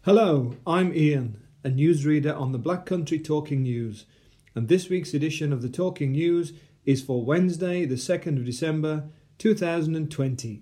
Hello, I'm Ian, a newsreader on the Black Country Talking News, and this week's edition of the Talking News is for Wednesday, the 2nd of December, 2020.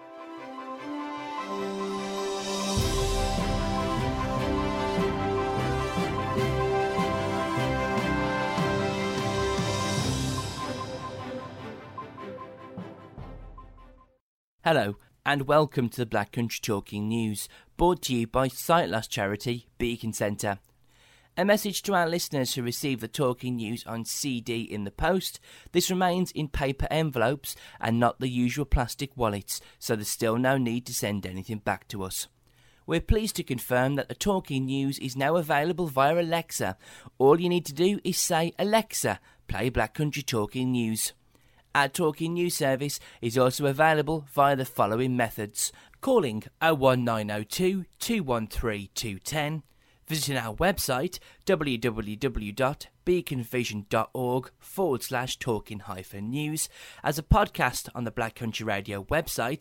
Hello and welcome to the Black Country Talking News, brought to you by Sight Loss charity Beacon Centre. A message to our listeners who receive the Talking News on CD in the post: this remains in paper envelopes and not the usual plastic wallets, so there's still no need to send anything back to us. We're pleased to confirm that the Talking News is now available via Alexa. All you need to do is say, "Alexa, play Black Country Talking News." Our Talking News service is also available via the following methods: calling 01902 213 210, visiting our website www.beaconvision.org/talking-news, as a podcast on the Black Country Radio website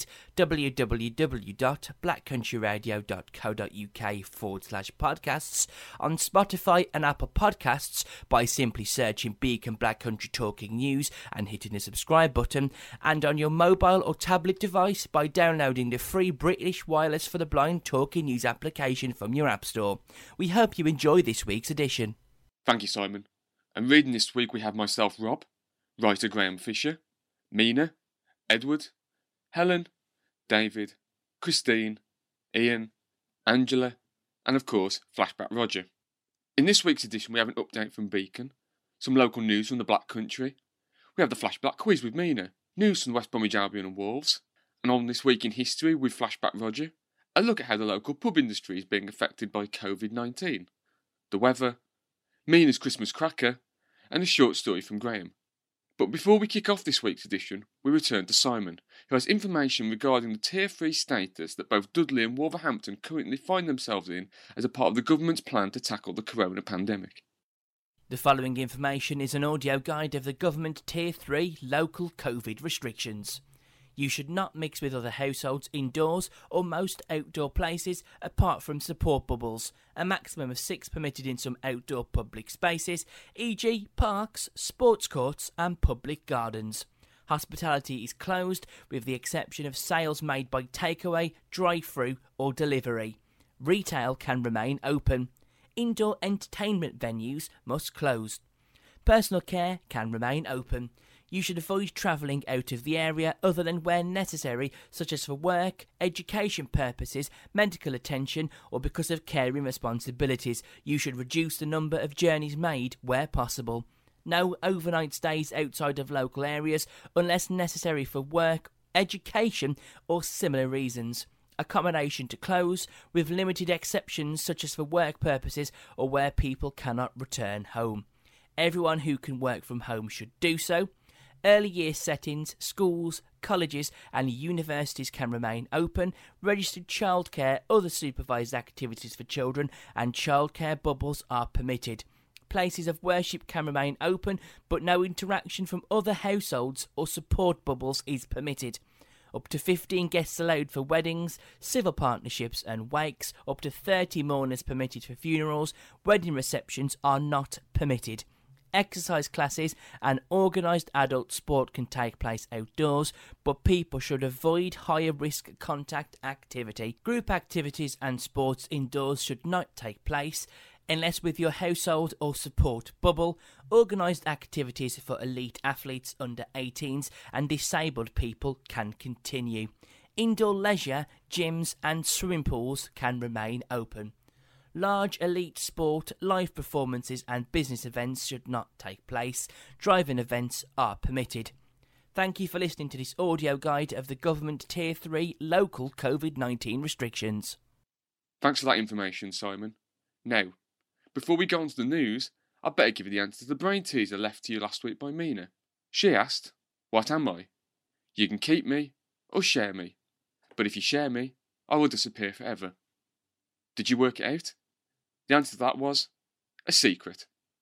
www.blackcountryradio.co.uk/podcasts, on Spotify and Apple Podcasts by simply searching Beacon Black Country Talking News and hitting the subscribe button, and on your mobile or tablet device by downloading the free British Wireless for the Blind Talking News application from your App Store. We hope you enjoy this week's edition. Thank you, Simon. And reading this week we have myself, Rob, writer Graham Fisher, Mina, Edward, Helen, David, Christine, Ian, Angela, and of course, Flashback Roger. In this week's edition we have an update from Beacon, some local news from the Black Country, we have the Flashback quiz with Mina, news from West Bromwich Albion and Wolves, and on This Week in History with Flashback Roger, a look at how the local pub industry is being affected by COVID-19, the weather, Mina's Christmas cracker, and a short story from Graham. But before we kick off this week's edition, we return to Simon, who has information regarding the Tier 3 status that both Dudley and Wolverhampton currently find themselves in as a part of the government's plan to tackle the corona pandemic. The following information is an audio guide of the government Tier 3 local COVID restrictions. You should not mix with other households indoors or most outdoor places apart from support bubbles. A maximum of 6 permitted in some outdoor public spaces, e.g. parks, sports courts and public gardens. Hospitality is closed with the exception of sales made by takeaway, drive-through or delivery. Retail can remain open. Indoor entertainment venues must close. Personal care can remain open. You should avoid travelling out of the area other than where necessary, such as for work, education purposes, medical attention, or because of caring responsibilities. You should reduce the number of journeys made where possible. No overnight stays outside of local areas unless necessary for work, education, or similar reasons. Accommodation to close, with limited exceptions such as for work purposes or where people cannot return home. Everyone who can work from home should do so. Early year settings, schools, colleges and universities can remain open. Registered childcare, other supervised activities for children and childcare bubbles are permitted. Places of worship can remain open, but no interaction from other households or support bubbles is permitted. Up to 15 guests allowed for weddings, civil partnerships and wakes. Up to 30 mourners permitted for funerals. Wedding receptions are not permitted. Exercise classes and organised adult sport can take place outdoors, but people should avoid higher risk contact activity. Group activities and sports indoors should not take place unless with your household or support bubble. Organised activities for elite athletes under 18s and disabled people can continue. Indoor leisure, gyms and swimming pools can remain open. Large elite sport, live performances and business events should not take place. Driving events are permitted. Thank you for listening to this audio guide of the government Tier 3 local COVID-19 restrictions. Thanks for that information, Simon. Now, before we go on to the news, I'd better give you the answer to the brain teaser left to you last week by Mina. She asked, "What am I? You can keep me or share me, but if you share me, I will disappear forever." Did you work it out? The answer to that was a secret.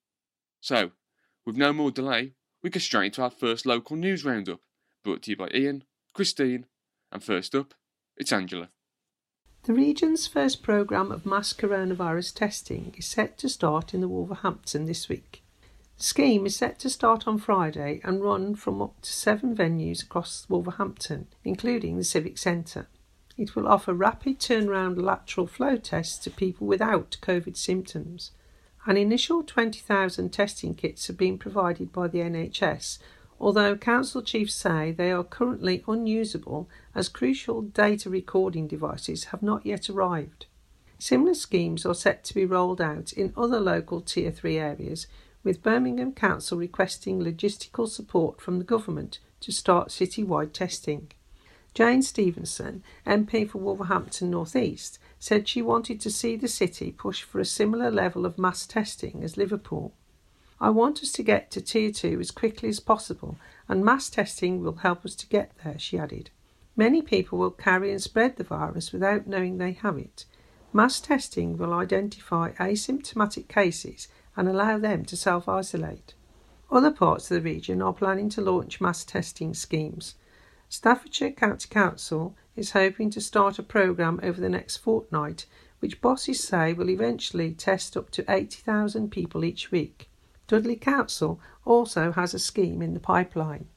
So, with no more delay, we go straight into our first local news roundup, brought to you by Ian, Christine, and first up, it's Angela. The region's first programme of mass coronavirus testing is set to start in the Wolverhampton this week. The scheme is set to start on Friday and run from up to 7 venues across Wolverhampton, including the Civic Centre. It will offer rapid turnaround lateral flow tests to people without COVID symptoms. An initial 20,000 testing kits have been provided by the NHS, although council chiefs say they are currently unusable as crucial data recording devices have not yet arrived. Similar schemes are set to be rolled out in other local Tier 3 areas, with Birmingham Council requesting logistical support from the government to start citywide testing. Jane Stevenson, MP for Wolverhampton North East, said she wanted to see the city push for a similar level of mass testing as Liverpool. I want us to get to Tier 2 as quickly as possible, and mass testing will help us to get there, she added. Many people will carry and spread the virus without knowing they have it. Mass testing will identify asymptomatic cases and allow them to self-isolate. Other parts of the region are planning to launch mass testing schemes. Staffordshire County Council is hoping to start a programme over the next fortnight, which bosses say will eventually test up to 80,000 people each week. Dudley Council also has a scheme in the pipeline.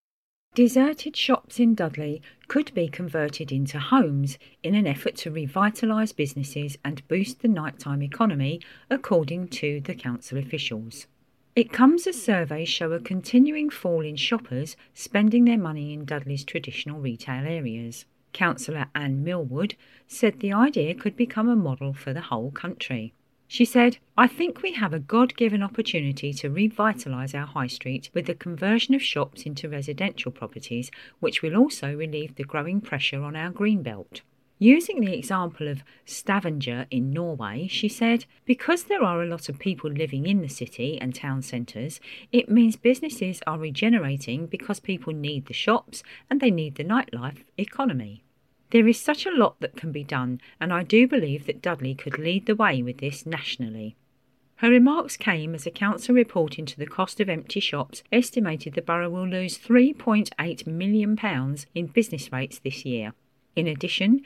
Deserted shops in Dudley could be converted into homes in an effort to revitalise businesses and boost the nighttime economy, according to the council officials. It comes as surveys show a continuing fall in shoppers spending their money in Dudley's traditional retail areas. Councillor Anne Millwood said the idea could become a model for the whole country. She said, "I think we have a God-given opportunity to revitalise our high street with the conversion of shops into residential properties, which will also relieve the growing pressure on our green belt." Using the example of Stavanger in Norway, she said, "Because there are a lot of people living in the city and town centres, it means businesses are regenerating because people need the shops and they need the nightlife economy. There is such a lot that can be done, and I do believe that Dudley could lead the way with this nationally." Her remarks came as a council report into the cost of empty shops estimated the borough will lose £3.8 million in business rates this year. In addition,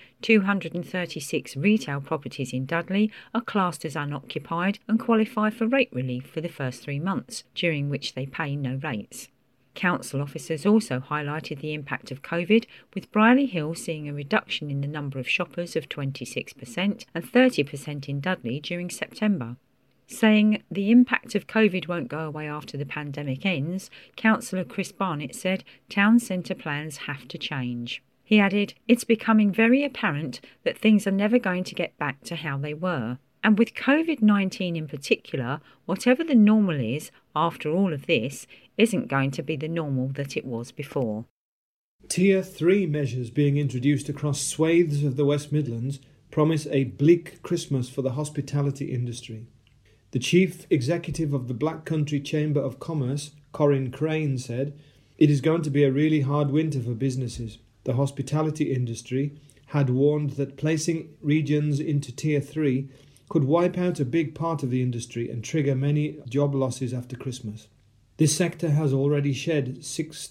236 retail properties in Dudley are classed as unoccupied and qualify for rate relief for the first 3 months, during which they pay no rates. Council officers also highlighted the impact of COVID, with Brierley Hill seeing a reduction in the number of shoppers of 26% and 30% in Dudley during September. Saying the impact of COVID won't go away after the pandemic ends, Councillor Chris Barnett said town centre plans have to change. He added, "It's becoming very apparent that things are never going to get back to how they were. And with COVID-19 in particular, whatever the normal is after all of this isn't going to be the normal that it was before." Tier 3 measures being introduced across swathes of the West Midlands promise a bleak Christmas for the hospitality industry. The Chief Executive of the Black Country Chamber of Commerce, Corinne Crane, said, "It is going to be a really hard winter for businesses. The hospitality industry had warned that placing regions into Tier 3 could wipe out a big part of the industry and trigger many job losses after Christmas. This sector has already shed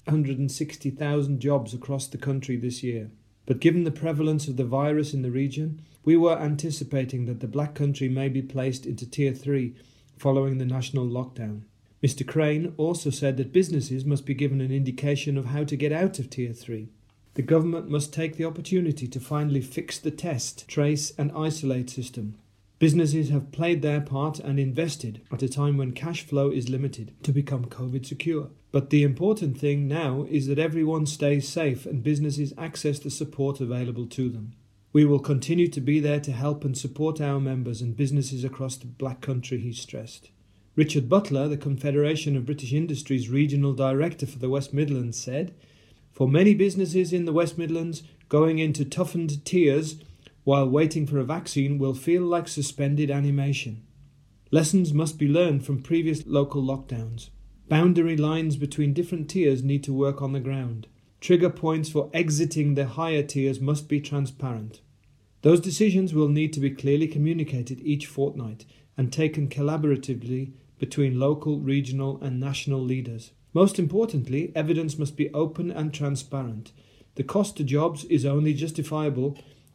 660,000 jobs across the country this year. But given the prevalence of the virus in the region, we were anticipating that the Black Country may be placed into Tier 3 following the national lockdown." Mr. Crane also said that businesses must be given an indication of how to get out of Tier 3. The government must take the opportunity to finally fix the test, trace and isolate system. Businesses have played their part and invested at a time when cash flow is limited to become COVID secure. But the important thing now is that everyone stays safe and businesses access the support available to them. We will continue to be there to help and support our members and businesses across the Black Country, he stressed. Richard Butler, the Confederation of British Industries Regional Director for the West Midlands, said, "For many businesses in the West Midlands, going into toughened tiers while waiting for a vaccine will feel like suspended animation. Lessons must be learned from previous local lockdowns. Boundary lines between different tiers need to work on the ground. Trigger points for exiting the higher tiers must be transparent. Those decisions will need to be clearly communicated each fortnight and taken collaboratively between local, regional and national leaders. Most importantly, evidence must be open and transparent. The cost to jobs is only justifiable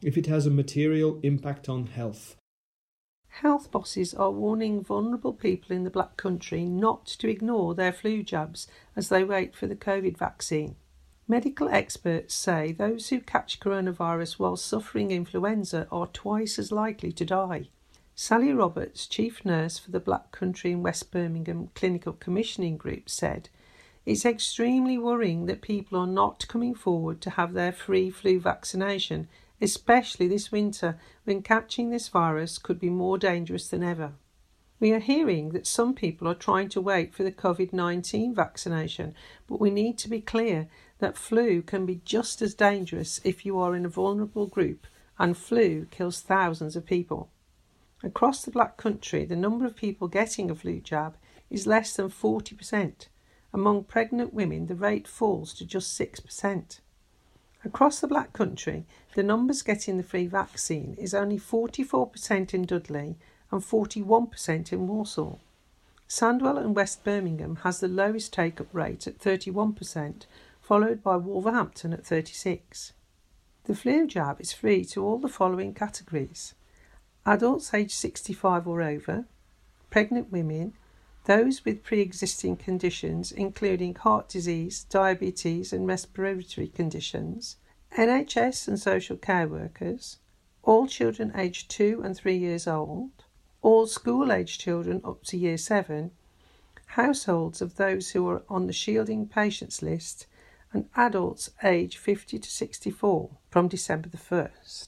if it has a material impact on health. Health bosses are warning vulnerable people in the Black Country not to ignore their flu jabs as they wait for the COVID vaccine. Medical experts say those who catch coronavirus while suffering influenza are twice as likely to die. Sally Roberts, chief nurse for the Black Country and West Birmingham Clinical Commissioning Group, said, "It's extremely worrying that people are not coming forward to have their free flu vaccination, especially this winter when catching this virus could be more dangerous than ever. We are hearing that some people are trying to wait for the COVID-19 vaccination, but we need to be clear that flu can be just as dangerous if you are in a vulnerable group, and flu kills thousands of people." Across the Black Country, the number of people getting a flu jab is less than 40%. Among pregnant women, the rate falls to just 6%. Across the Black Country, the numbers getting the free vaccine is only 44% in Dudley and 41% in Walsall. Sandwell and West Birmingham has the lowest take-up rate at 31%, followed by Wolverhampton at 36%. The flu jab is free to all the following categories: adults aged 65 or over, pregnant women, those with pre-existing conditions including heart disease, diabetes and respiratory conditions, NHS and social care workers, all children aged 2 and 3 years old, all school-aged children up to Year 7, households of those who are on the shielding patients list, and adults aged 50 to 64 from December the 1st.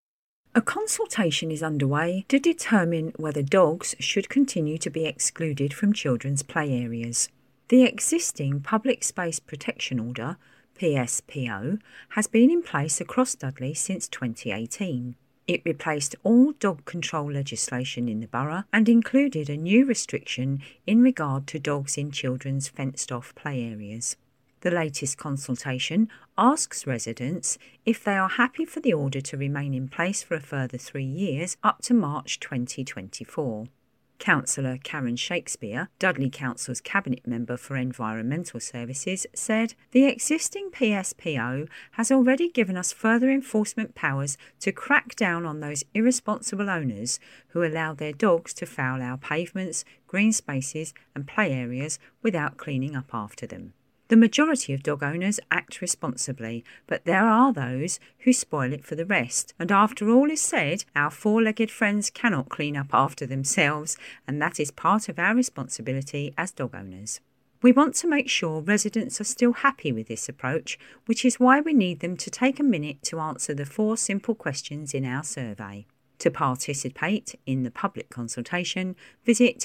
A consultation is underway to determine whether dogs should continue to be excluded from children's play areas. The existing Public Space Protection Order, PSPO, has been in place across Dudley since 2018. It replaced all dog control legislation in the borough and included a new restriction in regard to dogs in children's fenced-off play areas. The latest consultation asks residents if they are happy for the order to remain in place for a further 3 years up to March 2024. Councillor Karen Shakespeare, Dudley Council's Cabinet Member for Environmental Services, said, "The existing PSPO has already given us further enforcement powers to crack down on those irresponsible owners who allow their dogs to foul our pavements, green spaces and play areas without cleaning up after them. The majority of dog owners act responsibly, but there are those who spoil it for the rest. And after all is said, our four-legged friends cannot clean up after themselves, and that is part of our responsibility as dog owners. We want to make sure residents are still happy with this approach, which is why we need them to take a minute to answer the 4 simple questions in our survey. To participate in the public consultation, visit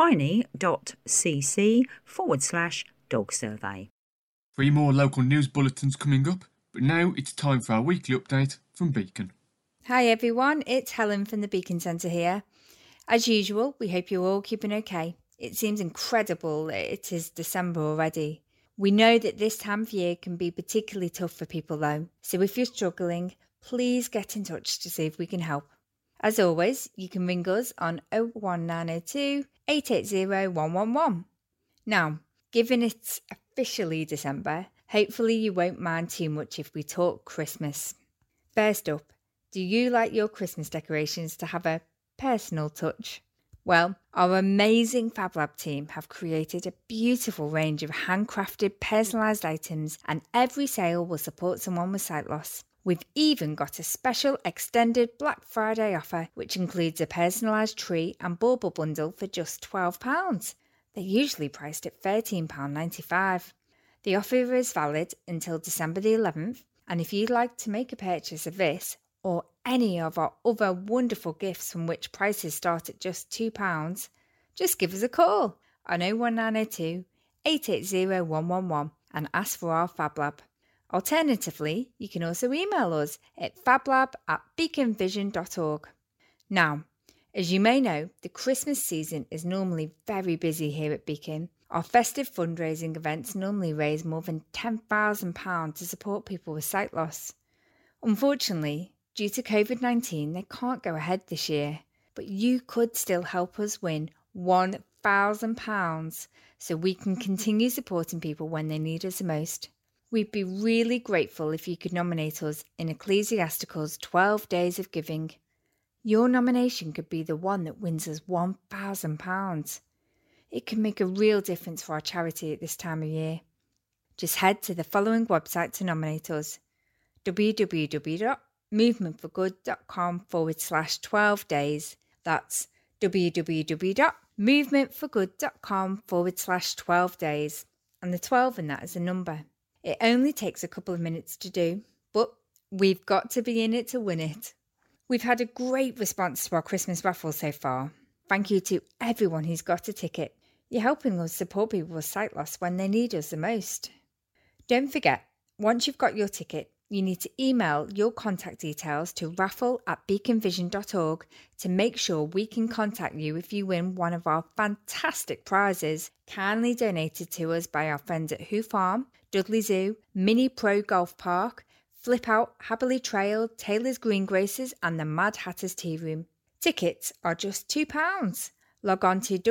tiny.cc/dog survey. 3 more local news bulletins coming up, but now it's time for our weekly update from Beacon. Hi everyone, it's Helen from the Beacon Centre here. As usual, we hope you're all keeping okay. It seems incredible it is December already. We know that this time of year can be particularly tough for people though, so if you're struggling, please get in touch to see if we can help. As always, you can ring us on 01902 880 111. Now, given it's officially December, hopefully you won't mind too much if we talk Christmas. First up, do you like your Christmas decorations to have a personal touch? Well, our amazing Fab Lab team have created a beautiful range of handcrafted personalised items, and every sale will support someone with sight loss. We've even got a special extended Black Friday offer, which includes a personalised tree and bauble bundle for just £12. They're usually priced at £13.95. The offer is valid until December the 11th, and if you'd like to make a purchase of this or any of our other wonderful gifts from which prices start at just £2, just give us a call on 01902 880 111 and ask for our Fab Lab. Alternatively, you can also email us at fablab@beaconvision.org. Now, as you may know, the Christmas season is normally very busy here at Beacon. Our festive fundraising events normally raise more than £10,000 to support people with sight loss. Unfortunately, due to COVID-19, they can't go ahead this year, but you could still help us win £1,000 so we can continue supporting people when they need us the most. We'd be really grateful if you could nominate us in Ecclesiastical's 12 Days of Giving. Your nomination could be the one that wins us £1,000. It can make a real difference for our charity at this time of year. Just head to the following website to nominate us: www.movementforgood.com/12 days. That's www.movementforgood.com/12 days. And the 12 in that is a number. It only takes a couple of minutes to do, but we've got to be in it to win it. We've had a great response to our Christmas raffle so far. Thank you to everyone who's got a ticket. You're helping us support people with sight loss when they need us the most. Don't forget, once you've got your ticket, you need to email your contact details to raffle@beaconvision.org to make sure we can contact you if you win one of our fantastic prizes, kindly donated to us by our friends at Who Farm, Dudley Zoo, Mini Pro Golf Park, Flip Out, Haberley Trail, Taylor's Greengrocers and the Mad Hatter's Tea Room. Tickets are just £2. Log on to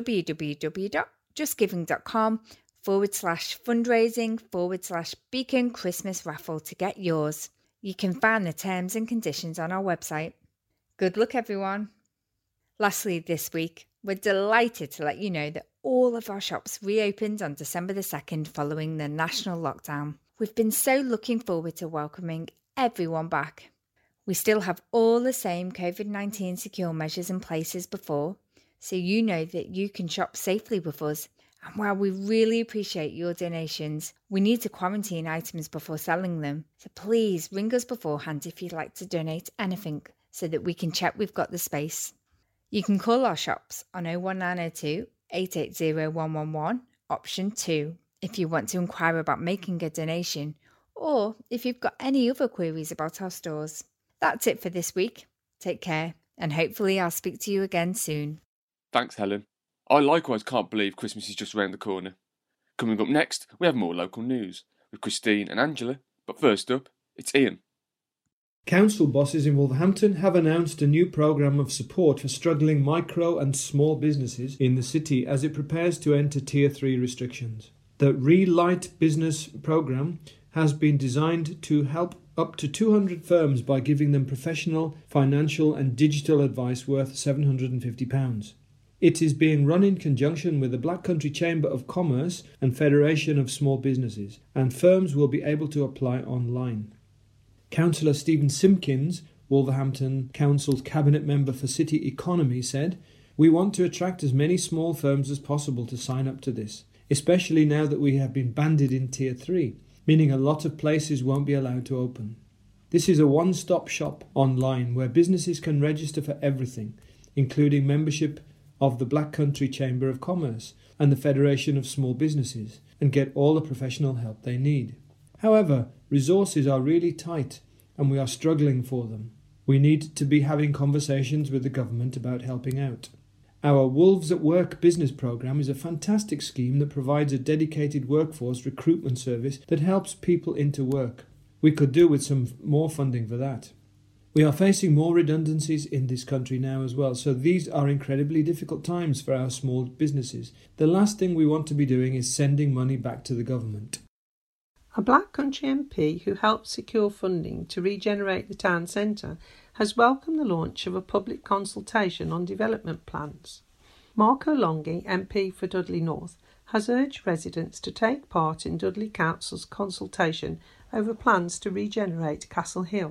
www.justgiving.com/fundraising/Beacon Christmas Raffle to get yours. You can find the terms and conditions on our website. Good luck, everyone. Lastly, this week, we're delighted to let you know that all of our shops reopened on December the 2nd following the national lockdown. We've been so looking forward to welcoming everyone back. We still have all the same COVID-19 secure measures in place as before, so you know that you can shop safely with us. And while we really appreciate your donations, we need to quarantine items before selling them. So please ring us beforehand if you'd like to donate anything so that we can check we've got the space. You can call our shops on 01902 880 111, option 2, if you want to inquire about making a donation, or if you've got any other queries about our stores. That's it for this week. Take care, and hopefully I'll speak to you again soon. Thanks, Helen. I likewise can't believe Christmas is just around the corner. Coming up next, we have more local news with Christine and Angela, but first up, it's Ian. Council bosses in Wolverhampton have announced a new programme of support for struggling micro and small businesses in the city as it prepares to enter Tier 3 restrictions. The Relight Business programme has been designed to help up to 200 firms by giving them professional, financial and digital advice worth £750. It is being run in conjunction with the Black Country Chamber of Commerce and Federation of Small Businesses, and firms will be able to apply online. Councillor Stephen Simpkins, Wolverhampton Council's Cabinet Member for City Economy, said, "We want to attract as many small firms as possible to sign up to this, especially now that we have been banded in Tier 3, meaning a lot of places won't be allowed to open. This is a one-stop shop online where businesses can register for everything, including membership of the Black Country Chamber of Commerce and the Federation of Small Businesses, and get all the professional help they need. However, resources are really tight and we are struggling for them. We need to be having conversations with the government about helping out. Our Wolves at Work business programme is a fantastic scheme that provides a dedicated workforce recruitment service that helps people into work. We could do with some more funding for that. We are facing more redundancies in this country now as well, so these are incredibly difficult times for our small businesses. The last thing we want to be doing is sending money back to the government." A Black Country MP who helped secure funding to regenerate the town centre has welcomed the launch of a public consultation on development plans. Marco Longhi, MP for Dudley North, has urged residents to take part in Dudley Council's consultation over plans to regenerate Castle Hill.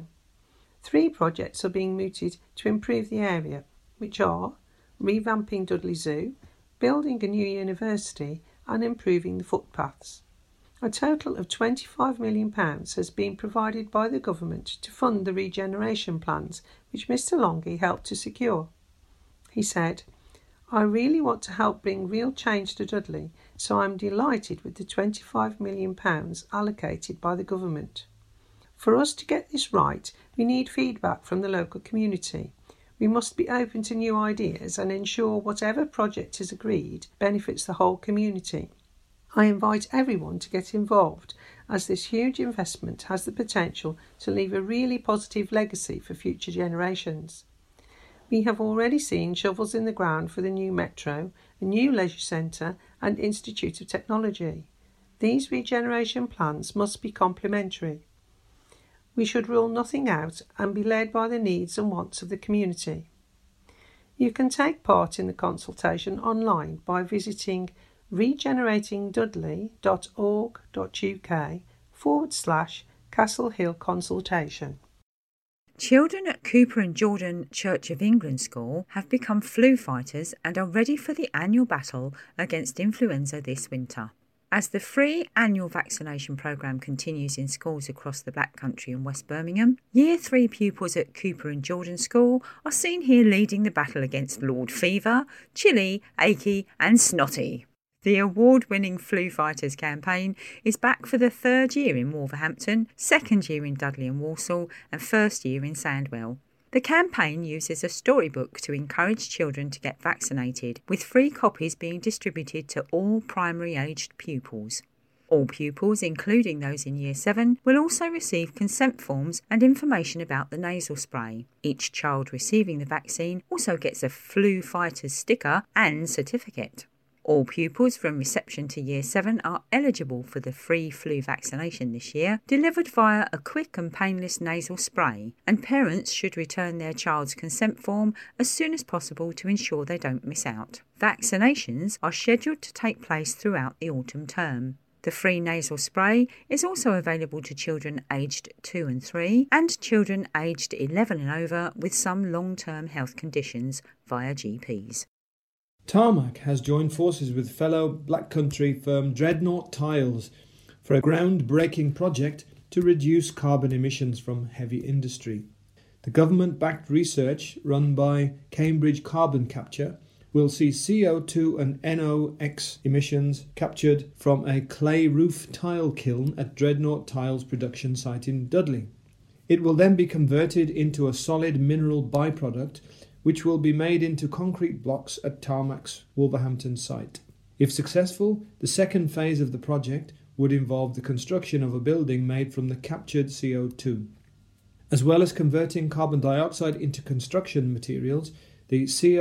3 projects are being mooted to improve the area, which are revamping Dudley Zoo, building a new university and improving the footpaths. A total of £25 million has been provided by the government to fund the regeneration plans, which Mr Longhi helped to secure. He said, "I really want to help bring real change to Dudley, so I'm delighted with the £25 million allocated by the government. For us to get this right, we need feedback from the local community. We must be open to new ideas and ensure whatever project is agreed benefits the whole community. I invite everyone to get involved, as this huge investment has the potential to leave a really positive legacy for future generations. We have already seen shovels in the ground for the new metro, a new leisure centre and Institute of Technology. These regeneration plans must be complementary. We should rule nothing out and be led by the needs and wants of the community. You can take part in the consultation online by visiting regeneratingdudley.org.uk/Castle Hill Consultation. Children at Cooper and Jordan Church of England School have become flu fighters and are ready for the annual battle against influenza this winter. As the free annual vaccination programme continues in schools across the Black Country and West Birmingham, Year 3 pupils at Cooper and Jordan School are seen here leading the battle against Lord Fever, Chilly, Achy and Snotty. The award-winning Flu Fighters campaign is back for the third year in Wolverhampton, second year in Dudley and Walsall and first year in Sandwell. The campaign uses a storybook to encourage children to get vaccinated, with free copies being distributed to all primary-aged pupils. All pupils, including those in Year 7, will also receive consent forms and information about the nasal spray. Each child receiving the vaccine also gets a Flu Fighters sticker and certificate. All pupils from reception to Year 7 are eligible for the free flu vaccination this year, delivered via a quick and painless nasal spray, and parents should return their child's consent form as soon as possible to ensure they don't miss out. Vaccinations are scheduled to take place throughout the autumn term. The free nasal spray is also available to children aged 2 and 3 and children aged 11 and over with some long-term health conditions via GPs. Tarmac has joined forces with fellow Black Country firm Dreadnought Tiles for a groundbreaking project to reduce carbon emissions from heavy industry. The government-backed research run by Cambridge Carbon Capture will see CO2 and NOx emissions captured from a clay roof tile kiln at Dreadnought Tiles production site in Dudley. It will then be converted into a solid mineral byproduct which will be made into concrete blocks at Tarmac's Wolverhampton site. If successful, the second phase of the project would involve the construction of a building made from the captured CO2. As well as converting carbon dioxide into construction materials, the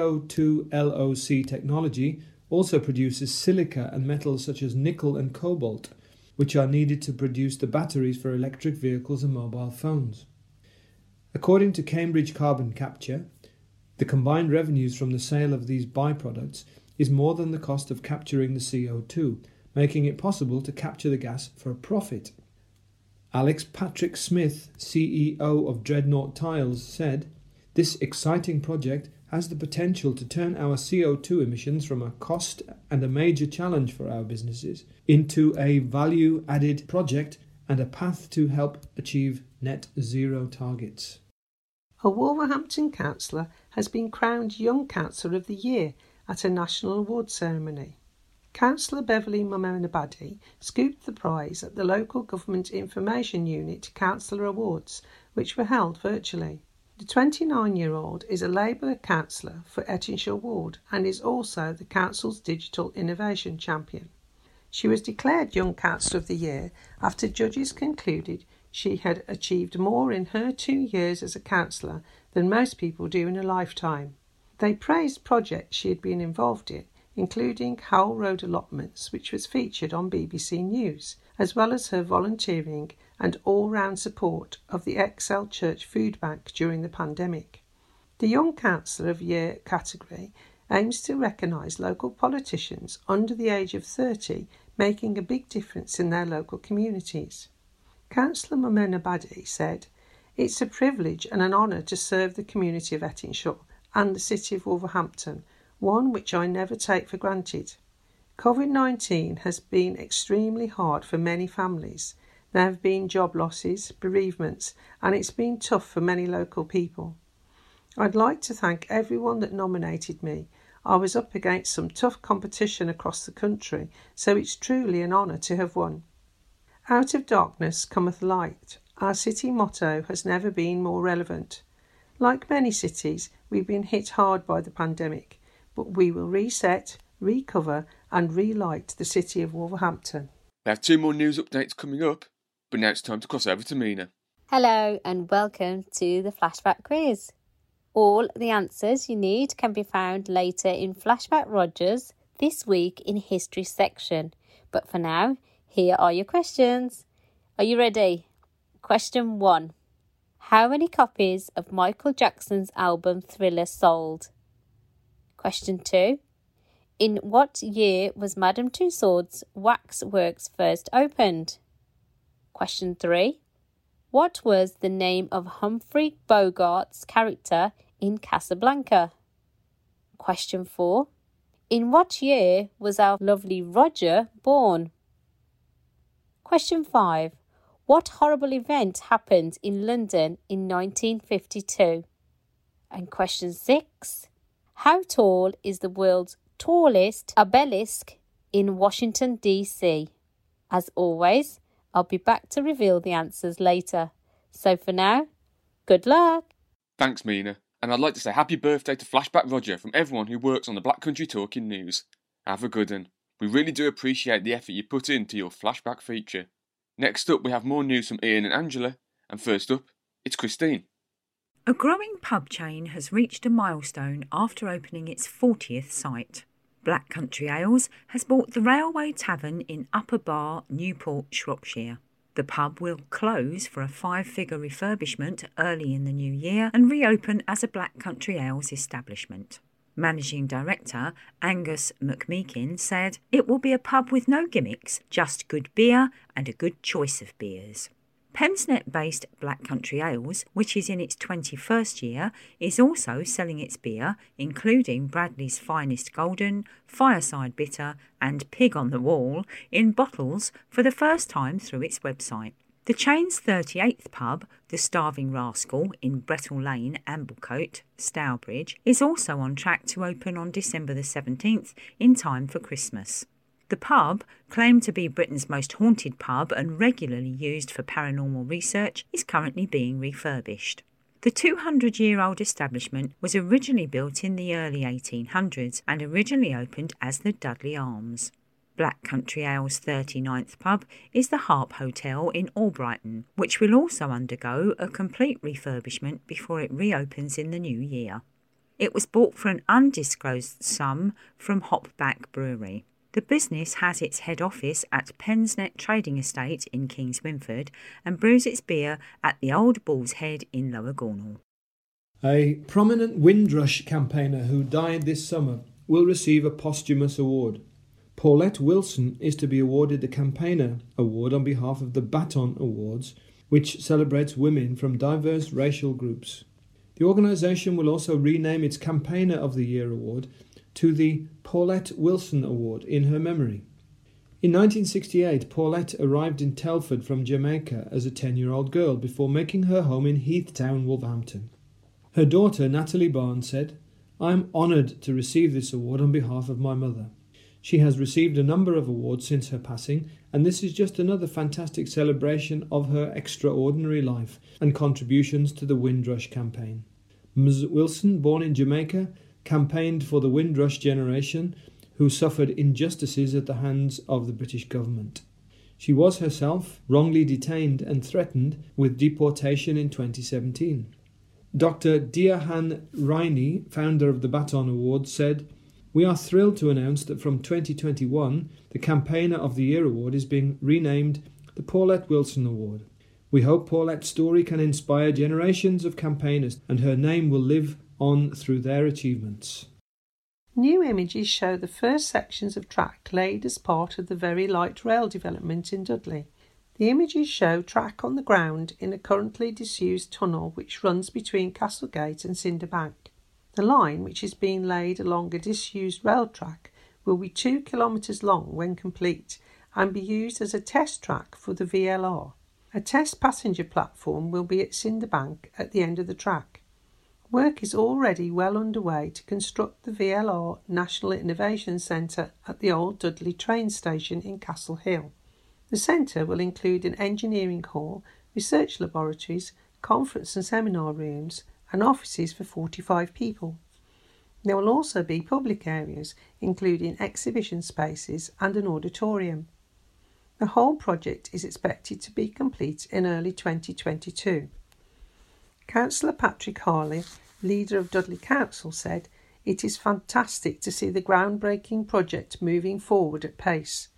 CO2 LOC technology also produces silica and metals such as nickel and cobalt, which are needed to produce the batteries for electric vehicles and mobile phones. According to Cambridge Carbon Capture, the combined revenues from the sale of these byproducts is more than the cost of capturing the CO2, making it possible to capture the gas for a profit. Alex Patrick Smith, CEO of Dreadnought Tiles, said, "This exciting project has the potential to turn our CO2 emissions from a cost and a major challenge for our businesses into a value-added project and a path to help achieve net zero targets." A Wolverhampton councillor has been crowned Young Councillor of the Year at a national award ceremony. Councillor Beverly Momenabadi scooped the prize at the Local Government Information Unit Councillor Awards, which were held virtually. The 29-year-old is a Labour councillor for Ettingshire Ward and is also the council's Digital Innovation Champion. She was declared Young Councillor of the Year after judges concluded she had achieved more in her 2 years as a councillor than most people do in a lifetime. They praised projects she had been involved in, including Howell Road allotments, which was featured on BBC News, as well as her volunteering and all-round support of the Excel Church Food Bank during the pandemic. The Young Councillor of Year category aims to recognise local politicians under the age of 30 making a big difference in their local communities. Councillor Momenabadi said, "It's a privilege and an honour to serve the community of Ettingshire and the city of Wolverhampton, one which I never take for granted. COVID-19 has been extremely hard for many families. There have been job losses, bereavements, and it's been tough for many local people. I'd like to thank everyone that nominated me. I was up against some tough competition across the country, so it's truly an honour to have won. Out of darkness cometh light. Our city motto has never been more relevant. Like many cities, we've been hit hard by the pandemic, but we will reset, recover and relight the city of Wolverhampton." We have 2 more news updates coming up, but now it's time to cross over to Mina. Hello and welcome to the Flashback Quiz. All the answers you need can be found later in Flashback Rogers this week in History section. But for now, Here are your questions. Are you ready? Question 1. How many copies of Michael Jackson's album Thriller sold? Question 2. In what year was Madame Tussauds Wax Works first opened? Question 3. What was the name of Humphrey Bogart's character in Casablanca? Question 4. In what year was our lovely Roger born? Question 5. What horrible event happened in London in 1952? And question 6. How tall is the world's tallest obelisk in Washington, D.C.? As always, I'll be back to reveal the answers later. So for now, good luck. Thanks, Mina. And I'd like to say happy birthday to Flashback Roger from everyone who works on the Black Country Talking News. Have a good one. We really do appreciate the effort you put into your flashback feature. Next up, we have more news from Ian and Angela. And first up, it's Christine. A growing pub chain has reached a milestone after opening its 40th site. Black Country Ales has bought the Railway Tavern in Upper Bar, Newport, Shropshire. The pub will close for a 5-figure refurbishment early in the new year and reopen as a Black Country Ales establishment. Managing Director Angus McMeekin said, "It will be a pub with no gimmicks, just good beer and a good choice of beers." Pensnet-based Black Country Ales, which is in its 21st year, is also selling its beer, including Bradley's Finest Golden, Fireside Bitter and Pig on the Wall, in bottles for the first time through its website. The chain's 38th pub, the Starving Rascal in Brettle Lane, Amblecote, Stourbridge, is also on track to open on December the 17th in time for Christmas. The pub, claimed to be Britain's most haunted pub and regularly used for paranormal research, is currently being refurbished. The 200-year-old establishment was originally built in the early 1800s and originally opened as the Dudley Arms. Black Country Ale's 39th pub is the Harp Hotel in Albrighton, which will also undergo a complete refurbishment before it reopens in the new year. It was bought for an undisclosed sum from Hopback Brewery. The business has its head office at Pensnet Trading Estate in Kings Winford and brews its beer at the Old Bull's Head in Lower Gornal. A prominent Windrush campaigner who died this summer will receive a posthumous award. Paulette Wilson is to be awarded the Campaigner Award on behalf of the Baton Awards, which celebrates women from diverse racial groups. The organisation will also rename its Campaigner of the Year award to the Paulette Wilson Award in her memory. In 1968, Paulette arrived in Telford from Jamaica as a 10-year-old girl before making her home in Heathtown, Wolverhampton. Her daughter, Natalie Barnes, said, "I am honoured to receive this award on behalf of my mother. She has received a number of awards since her passing, and this is just another fantastic celebration of her extraordinary life and contributions to the Windrush campaign." Ms. Wilson, born in Jamaica, campaigned for the Windrush generation who suffered injustices at the hands of the British government. She was herself wrongly detained and threatened with deportation in 2017. Dr. Diahan Rainey, founder of the Baton Awards, said, "We are thrilled to announce that from 2021, the Campaigner of the Year Award is being renamed the Paulette Wilson Award. We hope Paulette's story can inspire generations of campaigners and her name will live on through their achievements." New images show the first sections of track laid as part of the Very Light Rail development in Dudley. The images show track on the ground in a currently disused tunnel which runs between Castlegate and Cinderbank. The line, which is being laid along a disused rail track, will be 2 kilometres long when complete and be used as a test track for the VLR. A test passenger platform will be at Cinderbank at the end of the track. Work is already well underway to construct the VLR National Innovation Centre at the old Dudley train station in Castle Hill. The centre will include an engineering hall, research laboratories, conference and seminar rooms, and offices for 45 people. There will also be public areas, including exhibition spaces and an auditorium. The whole project is expected to be complete in early 2022. Councillor Patrick Harley, leader of Dudley Council, said, "It is fantastic to see the groundbreaking project moving forward at pace.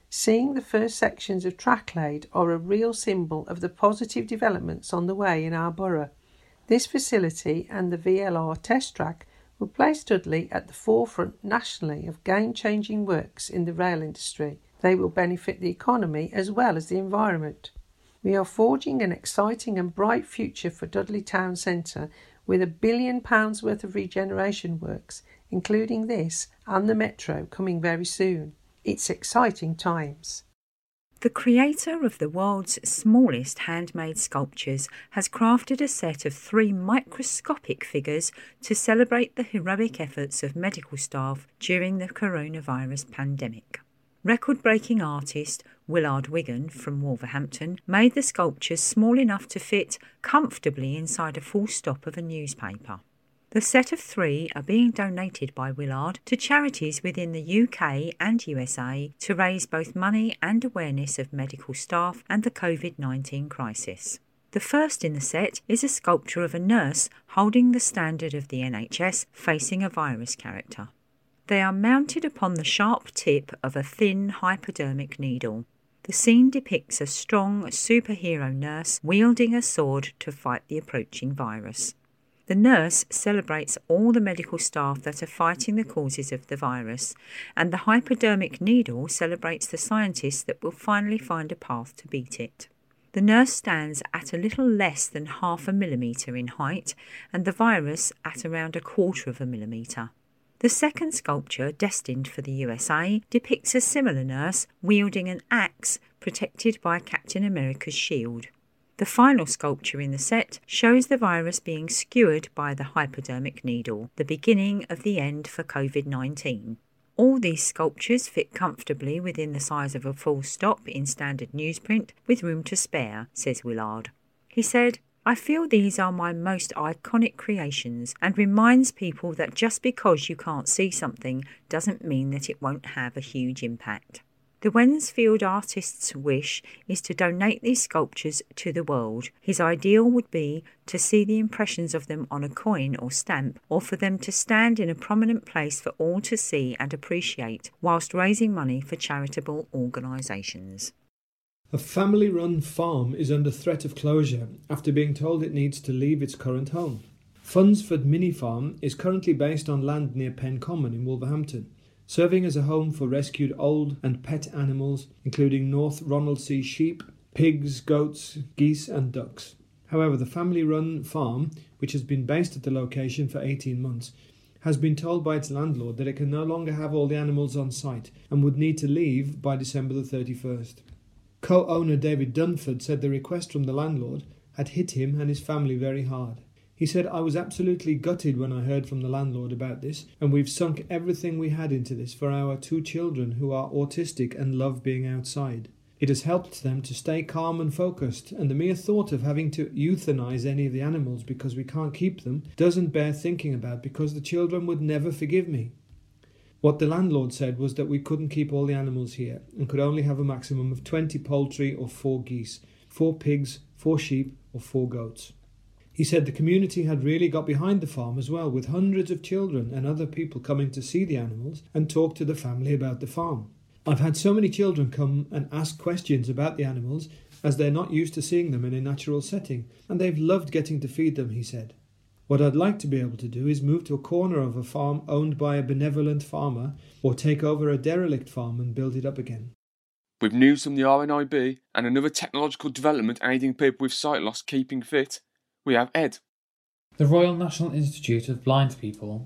Seeing the first sections of track laid are a real symbol of the positive developments on the way in our borough. This facility and the VLR test track will place Dudley at the forefront nationally of game-changing works in the rail industry. They will benefit the economy as well as the environment. We are forging an exciting and bright future for Dudley Town Centre with £1 billion worth of regeneration works, including this and the Metro, coming very soon. It's exciting times. The creator of the world's smallest handmade sculptures has crafted a set of 3 microscopic figures to celebrate the heroic efforts of medical staff during the coronavirus pandemic. Record-breaking artist Willard Wigan from Wolverhampton made the sculptures small enough to fit comfortably inside a full stop of a newspaper. The set of 3 are being donated by Willard to charities within the UK and USA to raise both money and awareness of medical staff and the COVID-19 crisis. The first in the set is a sculpture of a nurse holding the standard of the NHS facing a virus character. They are mounted upon the sharp tip of a thin hypodermic needle. The scene depicts a strong superhero nurse wielding a sword to fight the approaching virus. The nurse celebrates all the medical staff that are fighting the causes of the virus, and the hypodermic needle celebrates the scientists that will finally find a path to beat it. The nurse stands at a little less than 0.5 millimetre in height, and the virus at around 1/4 millimetre. The second sculpture, destined for the USA, depicts a similar nurse wielding an axe protected by Captain America's shield. The final sculpture in the set shows the virus being skewered by the hypodermic needle, the beginning of the end for COVID-19. All these sculptures fit comfortably within the size of a full stop in standard newsprint with room to spare, says Willard. He said, "I feel these are my most iconic creations and reminds people that just because you can't see something doesn't mean that it won't have a huge impact." The Wensfield artist's wish is to donate these sculptures to the world. His ideal would be to see the impressions of them on a coin or stamp, or for them to stand in a prominent place for all to see and appreciate, whilst raising money for charitable organisations. A family-run farm is under threat of closure after being told it needs to leave its current home. Funsford Mini Farm is currently based on land near Pen Common in Wolverhampton, serving as a home for rescued old and pet animals, including North Ronaldsay sheep, pigs, goats, geese and ducks. However, the family-run farm, which has been based at the location for 18 months, has been told by its landlord that it can no longer have all the animals on site and would need to leave by December the 31st. Co-owner David Dunford said the request from the landlord had hit him and his family very hard. He said, "I was absolutely gutted when I heard from the landlord about this, and we've sunk everything we had into this for our 2 children who are autistic and love being outside. It has helped them to stay calm and focused, and the mere thought of having to euthanize any of the animals because we can't keep them doesn't bear thinking about, because the children would never forgive me." What the landlord said was that we couldn't keep all the animals here and could only have a maximum of 20 poultry or 4 geese, 4 pigs, 4 sheep or 4 goats. He said the community had really got behind the farm as well, with hundreds of children and other people coming to see the animals and talk to the family about the farm. "I've had so many children come and ask questions about the animals as they're not used to seeing them in a natural setting, and they've loved getting to feed them," he said. "What I'd like to be able to do is move to a corner of a farm owned by a benevolent farmer, or take over a derelict farm and build it up again." With news from the RNIB and another technological development aiding people with sight loss keeping fit, we have Ed. The Royal National Institute of Blind People,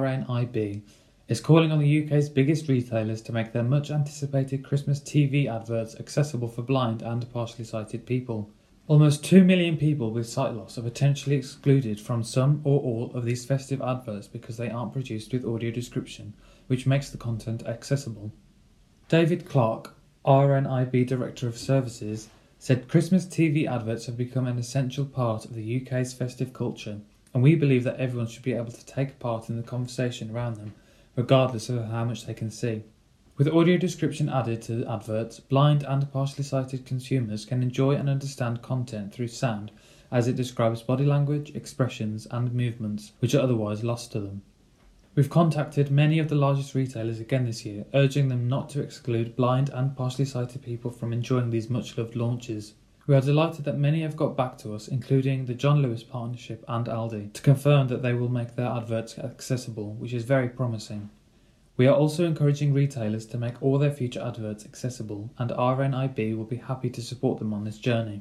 RNIB, is calling on the UK's biggest retailers to make their much anticipated Christmas TV adverts accessible for blind and partially sighted people. Almost 2 million people with sight loss are potentially excluded from some or all of these festive adverts because they aren't produced with audio description, which makes the content accessible. David Clark, RNIB Director of Services, said Christmas TV adverts have become an essential part of the UK's festive culture, and we believe that everyone should be able to take part in the conversation around them, regardless of how much they can see. With audio description added to adverts, blind and partially sighted consumers can enjoy and understand content through sound as it describes body language, expressions and movements which are otherwise lost to them. We've contacted many of the largest retailers again this year, urging them not to exclude blind and partially sighted people from enjoying these much-loved launches. We are delighted that many have got back to us, including the John Lewis Partnership and Aldi, to confirm that they will make their adverts accessible, which is very promising. We are also encouraging retailers to make all their future adverts accessible, and RNIB will be happy to support them on this journey.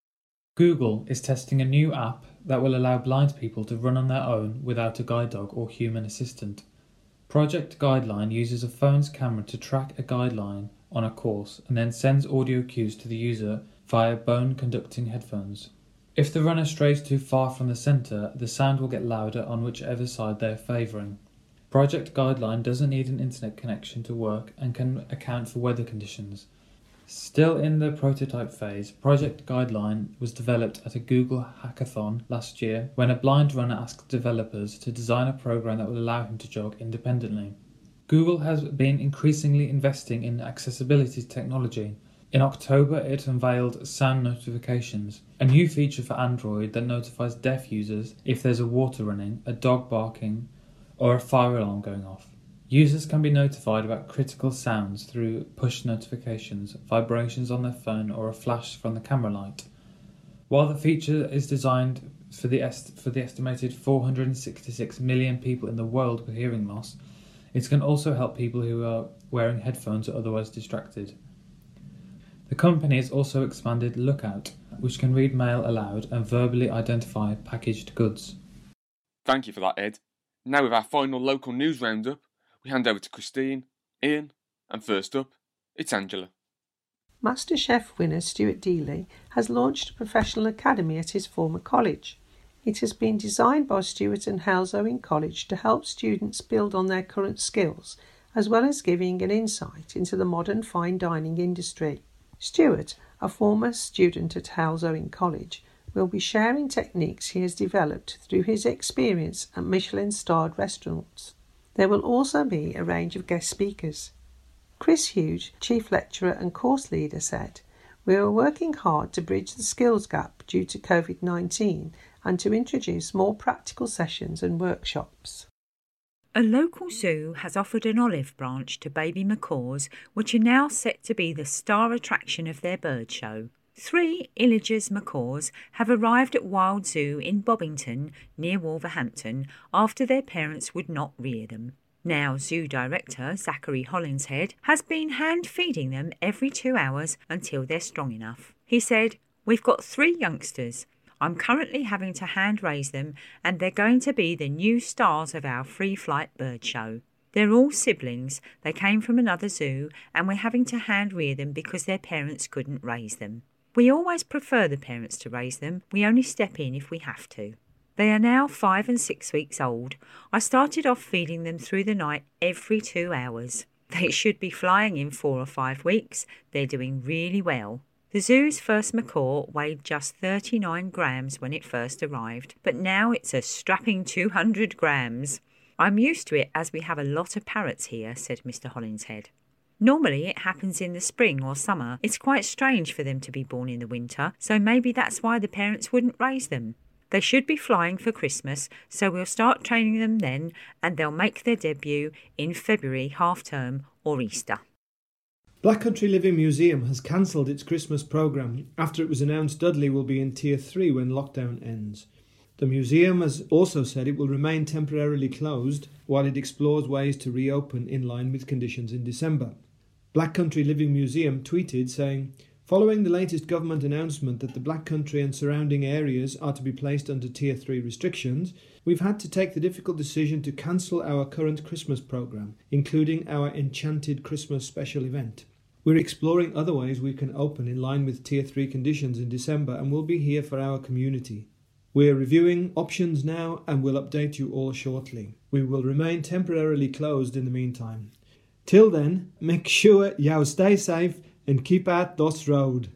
Google is testing a new app that will allow blind people to run on their own without a guide dog or human assistant. Project Guideline uses a phone's camera to track a guideline on a course and then sends audio cues to the user via bone-conducting headphones. If the runner strays too far from the centre, the sound will get louder on whichever side they are favouring. Project Guideline doesn't need an internet connection to work and can account for weather conditions. Still in the prototype phase, Project Guideline was developed at a Google hackathon last year when a blind runner asked developers to design a program that would allow him to jog independently. Google has been increasingly investing in accessibility technology. In October, it unveiled Sound Notifications, a new feature for Android that notifies deaf users if there's a water running, a dog barking, or a fire alarm going off. Users can be notified about critical sounds through push notifications, vibrations on their phone, or a flash from the camera light. While the feature is designed for the estimated 466 million people in the world with hearing loss, it can also help people who are wearing headphones or otherwise distracted. The company has also expanded Lookout, which can read mail aloud and verbally identify packaged goods. Thank you for that, Ed. Now with our final local news roundup, we hand over to Christine, Ian, and first up, it's Angela. MasterChef winner Stuart Dealey has launched a professional academy at his former college. It has been designed by Stuart and Halesowen College to help students build on their current skills, as well as giving an insight into the modern fine dining industry. Stuart, a former student at Halesowen College, will be sharing techniques he has developed through his experience at Michelin-starred restaurants. There will also be a range of guest speakers. Chris Hughes, Chief Lecturer and Course Leader, said, "We are working hard to bridge the skills gap due to COVID-19 and to introduce more practical sessions and workshops." A local zoo has offered an olive branch to baby macaws, which are now set to be the star attraction of their bird show. 3 Illiger's macaws have arrived at Wild Zoo in Bobbington, near Wolverhampton, after their parents would not rear them. Now Zoo Director Zachary Hollinshead has been hand-feeding them every 2 hours until they're strong enough. He said, "We've got 3 youngsters. I'm currently having to hand-raise them and they're going to be the new stars of our free-flight bird show. They're all siblings. They came from another zoo and we're having to hand-rear them because their parents couldn't raise them. We always prefer the parents to raise them. We only step in if we have to. They are now 5 and 6 weeks old. I started off feeding them through the night every 2 hours. They should be flying in 4 or 5 weeks. They're doing really well." The zoo's first macaw weighed just 39 grams when it first arrived, but now it's a strapping 200 grams. "I'm used to it as we have a lot of parrots here," said Mr. Hollinshead. "Normally it happens in the spring or summer. It's quite strange for them to be born in the winter, so maybe that's why the parents wouldn't raise them. They should be flying for Christmas, so we'll start training them then, and they'll make their debut in February half-term or Easter." Black Country Living Museum has cancelled its Christmas programme after it was announced Dudley will be in Tier 3 when lockdown ends. The museum has also said it will remain temporarily closed while it explores ways to reopen in line with conditions in December. Black Country Living Museum tweeted saying, "Following the latest government announcement that the Black Country and surrounding areas are to be placed under Tier 3 restrictions, we've had to take the difficult decision to cancel our current Christmas programme, including our Enchanted Christmas special event. We're exploring other ways we can open in line with Tier 3 conditions in December and we'll be here for our community. We're reviewing options now and will update you all shortly. We will remain temporarily closed in the meantime. Till then, make sure you stay safe and keep out this road."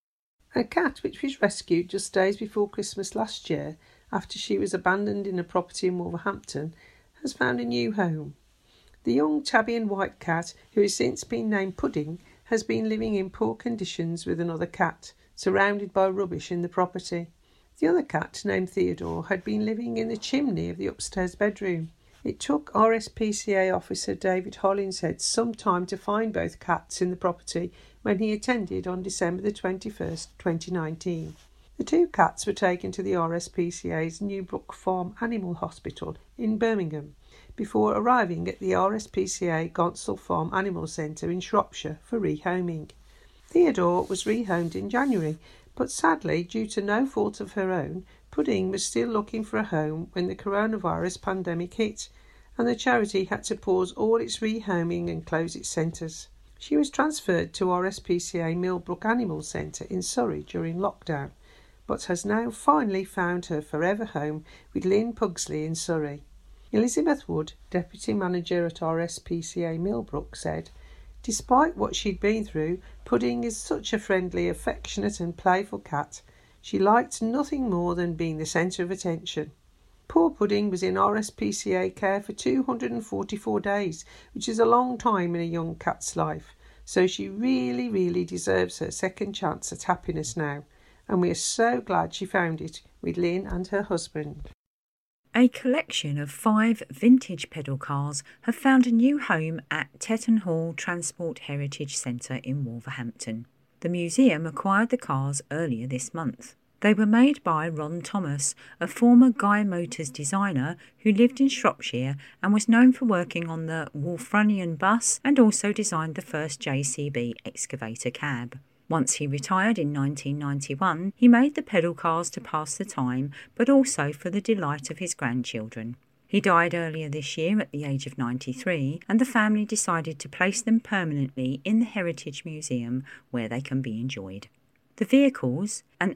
A cat which was rescued just days before Christmas last year after she was abandoned in a property in Wolverhampton has found a new home. The young tabby and white cat, who has since been named Pudding, has been living in poor conditions with another cat, surrounded by rubbish in the property. The other cat, named Theodore, had been living in the chimney of the upstairs bedroom. It took RSPCA officer David Hollinshead some time to find both cats in the property when he attended on December the 21st, 2019. The two cats were taken to the RSPCA's Newbrook Farm Animal Hospital in Birmingham before arriving at the RSPCA Gonsall Farm Animal Centre in Shropshire for rehoming. Theodore was rehomed in January, but sadly, due to no fault of her own, Pudding was still looking for a home when the coronavirus pandemic hit, and the charity had to pause all its rehoming and close its centres. She was transferred to RSPCA Millbrook Animal Centre in Surrey during lockdown, but has now finally found her forever home with Lynn Pugsley in Surrey. Elizabeth Wood, Deputy Manager at RSPCA Millbrook, said, "Despite what she'd been through, Pudding is such a friendly, affectionate and playful cat. She liked nothing more than being the centre of attention." Poor Pudding was in RSPCA care for 244 days, which is a long time in a young cat's life, so she really deserves her second chance at happiness now, and we are so glad she found it with Lynn and her husband. A collection of 5 vintage pedal cars have found a new home at Tetton Hall Transport Heritage Centre in Wolverhampton. The museum acquired the cars earlier this month. They were made by Ron Thomas, a former Guy Motors designer who lived in Shropshire and was known for working on the Wolfrunian bus and also designed the first JCB excavator cab. Once he retired in 1991, he made the pedal cars to pass the time, but also for the delight of his grandchildren. He died earlier this year at the age of 93, and the family decided to place them permanently in the Heritage Museum where they can be enjoyed. The vehicles, an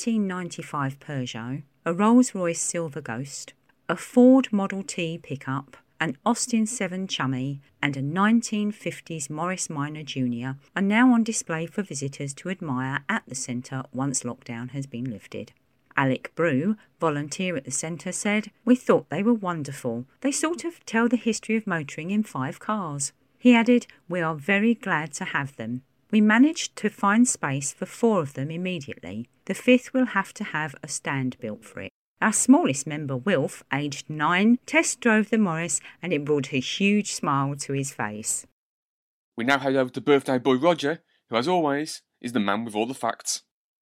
1895 Peugeot, a Rolls-Royce Silver Ghost, a Ford Model T pickup, an Austin 7 Chummy and a 1950s Morris Minor Jr. are now on display for visitors to admire at the centre once lockdown has been lifted. Alec Brew, volunteer at the centre, said, "We thought they were wonderful. They sort of tell the history of motoring in 5 cars. He added, "We are very glad to have them. We managed to find space for 4 of them immediately. The 5th will have to have a stand built for it." Our smallest member, Wilf, aged 9, test drove the Morris and it brought a huge smile to his face. We now head over to birthday boy Roger, who as always is the man with all the facts.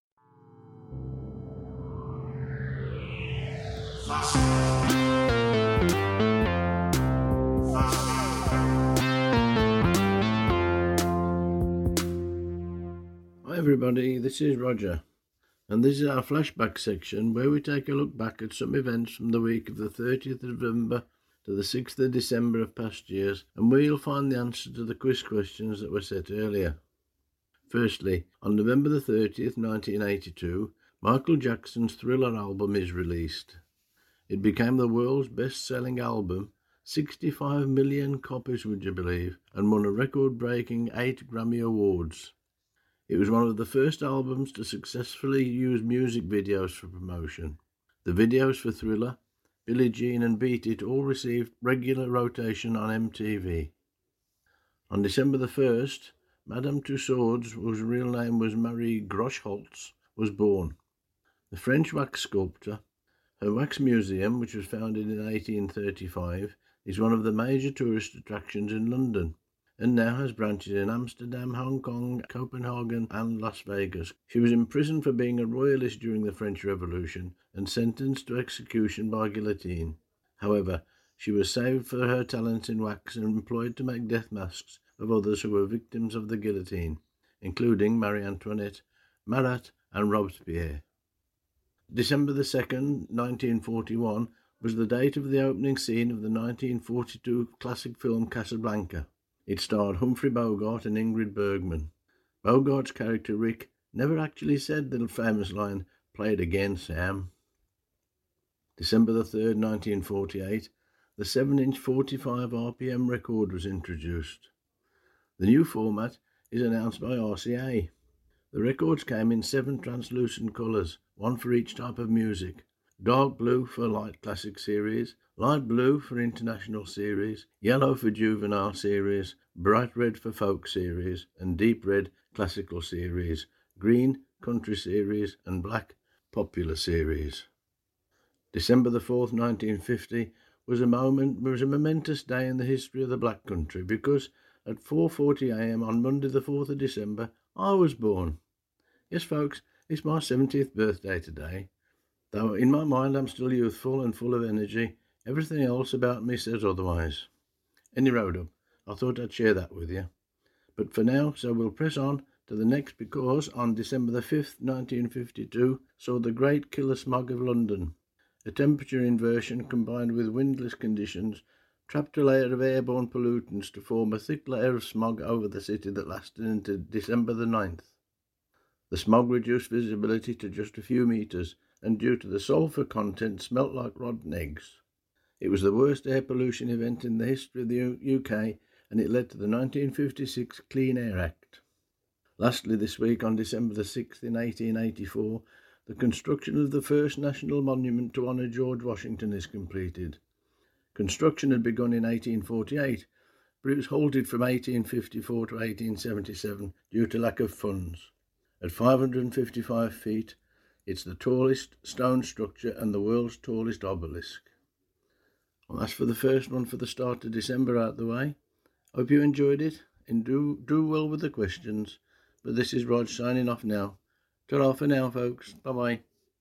Hi everybody, this is Roger, and this is our flashback section where we take a look back at some events from the week of the 30th of November to the 6th of December of past years, and where you'll find the answer to the quiz questions that were set earlier. Firstly, on November the 30th, 1982, Michael Jackson's Thriller album is released. It became the world's best-selling album, 65 million copies would you believe, and won a record-breaking 8 Grammy Awards. It was one of the first albums to successfully use music videos for promotion. The videos for Thriller, Billie Jean and Beat It all received regular rotation on MTV. On December the 1st, Madame Tussauds, whose real name was Marie Groschholz, was born. The French wax sculptor. Her wax museum, which was founded in 1835, is one of the major tourist attractions in London, and now has branches in Amsterdam, Hong Kong, Copenhagen and Las Vegas. She was imprisoned for being a royalist during the French Revolution and sentenced to execution by guillotine. However, she was saved for her talents in wax and employed to make death masks of others who were victims of the guillotine, including Marie Antoinette, Marat and Robespierre. December the 2nd, 1941, was the date of the opening scene of the 1942 classic film Casablanca. It starred Humphrey Bogart and Ingrid Bergman. Bogart's character Rick never actually said the famous line, "Play it again, Sam." December the 3rd, 1948, the 7-inch 45 RPM record was introduced. The new format is announced by RCA. The records came in 7 translucent colours, 1 for each type of music. Dark blue for light classic series, light blue for international series, yellow for juvenile series, bright red for folk series, and deep red classical series, green country series, and black popular series. December the 4th, 1950, was a momentous day in the history of the Black Country, because at 4:40 a.m. on Monday the 4th of December, I was born. Yes, folks, it's my 70th birthday today. Though in my mind I'm still youthful and full of energy, everything else about me says otherwise. Any road up, I thought I'd share that with you. But for now, so we'll press on to the next, because on December the 5th, 1952, saw the great killer smog of London. A temperature inversion combined with windless conditions trapped a layer of airborne pollutants to form a thick layer of smog over the city that lasted into December the 9th. The smog reduced visibility to just a few metres, and due to the sulphur content smelt like rotten eggs. It was the worst air pollution event in the history of the UK, and it led to the 1956 Clean Air Act. Lastly, this week, on December the 6th in 1884, the construction of the first national monument to honour George Washington is completed. Construction had begun in 1848, but it was halted from 1854 to 1877 due to lack of funds. At 555 feet, it's the tallest stone structure and the world's tallest obelisk. Well, that's for the first one for the start of December out the way. Hope you enjoyed it, and do well with the questions. But this is Rod signing off now. Ta-ra for now, folks. Bye-bye.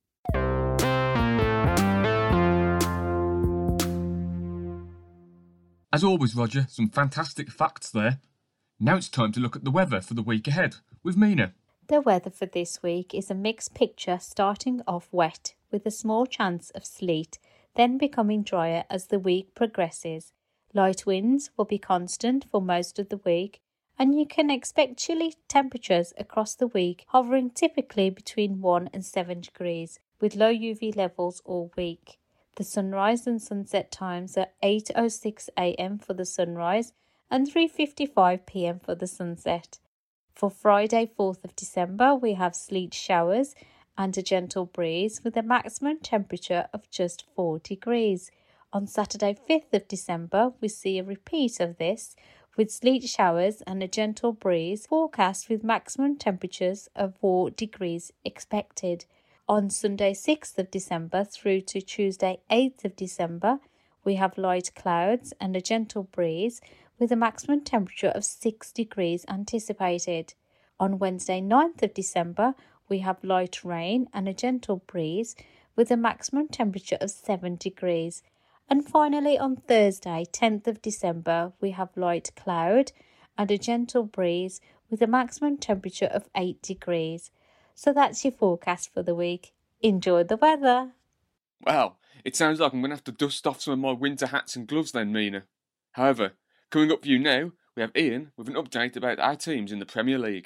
As always, Roger, some fantastic facts there. Now it's time to look at the weather for the week ahead with Mina. The weather for this week is a mixed picture, starting off wet with a small chance of sleet, then becoming drier as the week progresses. Light winds will be constant for most of the week, and you can expect chilly temperatures across the week, hovering typically between 1 and 7 degrees, with low UV levels all week. The sunrise and sunset times are 8:06 a.m. for the sunrise and 3:55 p.m. for the sunset. For Friday, 4th of December, we have sleet showers and a gentle breeze with a maximum temperature of just 4 degrees. On Saturday, 5th of December, we see a repeat of this with sleet showers and a gentle breeze forecast with maximum temperatures of 4 degrees expected. On Sunday, 6th of December through to Tuesday, 8th of December, we have light clouds and a gentle breeze with a maximum temperature of 6 degrees anticipated. On Wednesday, 9th of December, we have light rain and a gentle breeze with a maximum temperature of 7 degrees. And finally, on Thursday, 10th of December, we have light cloud and a gentle breeze with a maximum temperature of 8 degrees. So that's your forecast for the week. Enjoy the weather. Wow, it sounds like I'm going to have to dust off some of my winter hats and gloves then, Mina. However, coming up for you now, we have Ian with an update about our teams in the Premier League.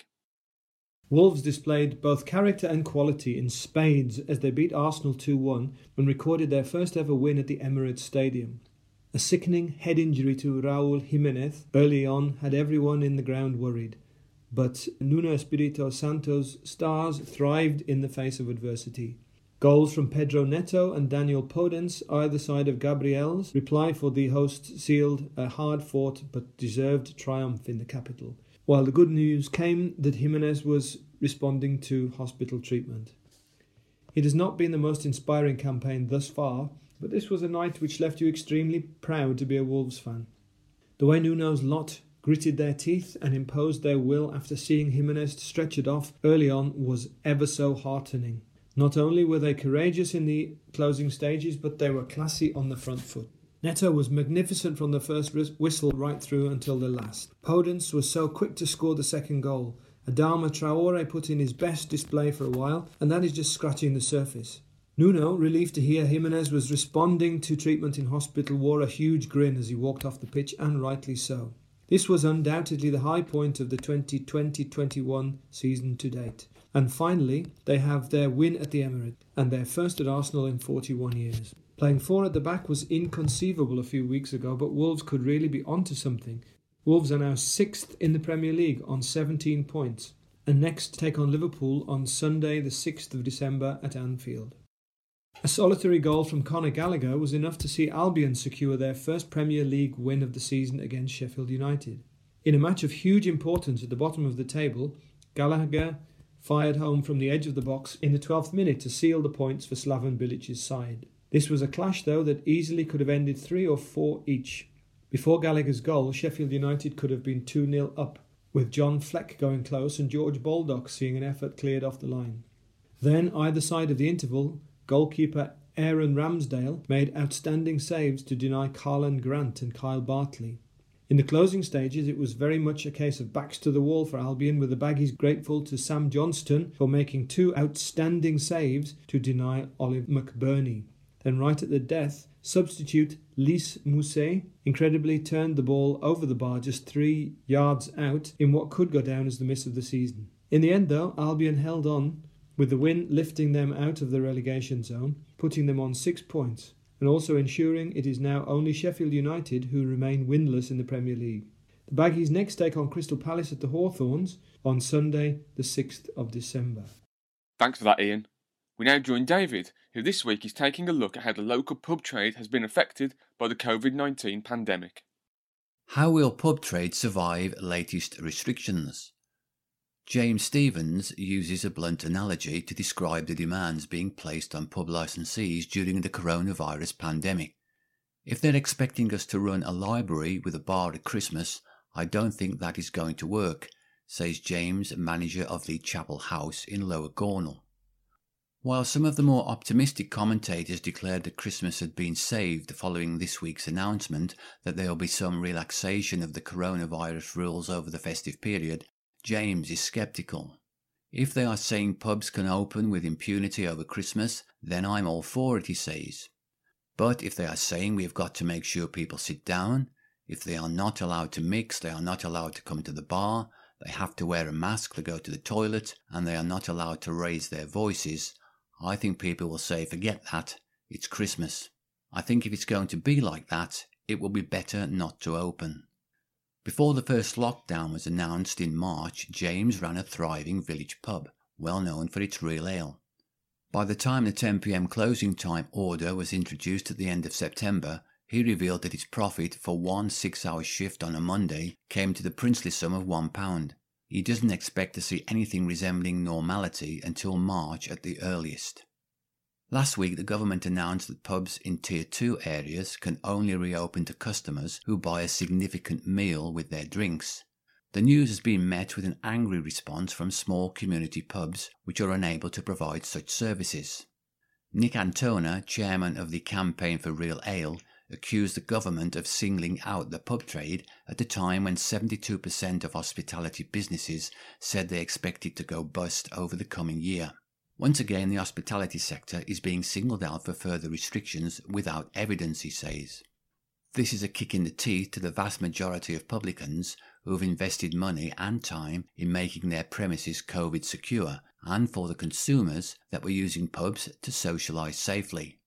Wolves displayed both character and quality in spades as they beat Arsenal 2-1 and recorded their first ever win at the Emirates Stadium. A sickening head injury to Raúl Jiménez early on had everyone in the ground worried, but Nuno Espírito Santo's stars thrived in the face of adversity. Goals from Pedro Neto and Daniel Podence, either side of Gabriel's reply for the hosts, sealed a hard-fought but deserved triumph in the capital, while the good news came that Jimenez was responding to hospital treatment. It has not been the most inspiring campaign thus far, but this was a night which left you extremely proud to be a Wolves fan. The way Nuno's lot gritted their teeth and imposed their will after seeing Jimenez stretch it off early on was ever so heartening. Not only were they courageous in the closing stages, but they were classy on the front foot. Neto was magnificent from the first whistle right through until the last. Podence was so quick to score the second goal. Adama Traore put in his best display for a while, and that is just scratching the surface. Nuno, relieved to hear Jimenez was responding to treatment in hospital, wore a huge grin as he walked off the pitch, and rightly so. This was undoubtedly the high point of the 2020-21 season to date. And finally, they have their win at the Emirates, and their first at Arsenal in 41 years. Playing 4 at the back was inconceivable a few weeks ago, but Wolves could really be onto something. Wolves are now 6th in the Premier League on 17 points, and next take on Liverpool on Sunday the 6th of December at Anfield. A solitary goal from Conor Gallagher was enough to see Albion secure their first Premier League win of the season against Sheffield United. In a match of huge importance at the bottom of the table, Gallagher fired home from the edge of the box in the 12th minute to seal the points for Slaven Bilic's side. This was a clash, though, that easily could have ended 3 or 4 each. Before Gallagher's goal, Sheffield United could have been 2-0 up, with John Fleck going close and George Baldock seeing an effort cleared off the line. Then, either side of the interval, goalkeeper Aaron Ramsdale made outstanding saves to deny Carlan Grant and Kyle Bartley. In the closing stages, it was very much a case of backs to the wall for Albion, with the Baggies grateful to Sam Johnston for making 2 outstanding saves to deny Olive McBurney. Then right at the death, substitute Lys Mousset incredibly turned the ball over the bar just 3 yards out in what could go down as the miss of the season. In the end, though, Albion held on, with the win lifting them out of the relegation zone, putting them on 6 points, and also ensuring it is now only Sheffield United who remain winless in the Premier League. The Baggies next take on Crystal Palace at the Hawthorns on Sunday the 6th of December. Thanks for that, Ian. We now join David, who this week is taking a look at how the local pub trade has been affected by the COVID-19 pandemic. How will pub trade survive latest restrictions? James Stephens uses a blunt analogy to describe the demands being placed on pub licensees during the coronavirus pandemic. If they're expecting us to run a library with a bar at Christmas, I don't think that is going to work, says James, manager of the Chapel House in Lower Gornal. While some of the more optimistic commentators declared that Christmas had been saved following this week's announcement that there will be some relaxation of the coronavirus rules over the festive period, James is sceptical. If they are saying pubs can open with impunity over Christmas, then I'm all for it, he says. But if they are saying we have got to make sure people sit down, if they are not allowed to mix, they are not allowed to come to the bar, they have to wear a mask to go to the toilet, and they are not allowed to raise their voices, I think people will say, forget that, it's Christmas. I think if it's going to be like that, it will be better not to open. Before the first lockdown was announced in March, James ran a thriving village pub, well known for its real ale. By the time the 10 p.m. closing time order was introduced at the end of September, he revealed that its profit for one 6-hour shift on a Monday came to the princely sum of £1. He doesn't expect to see anything resembling normality until March at the earliest. Last week, the government announced that pubs in Tier 2 areas can only reopen to customers who buy a significant meal with their drinks. The news has been met with an angry response from small community pubs which are unable to provide such services. Nick Antona, chairman of the Campaign for Real Ale, accused the government of singling out the pub trade at a time when 72% of hospitality businesses said they expected to go bust over the coming year. Once again, the hospitality sector is being singled out for further restrictions without evidence, he says. This is a kick in the teeth to the vast majority of publicans who have invested money and time in making their premises COVID secure, and for the consumers that were using pubs to socialise safely.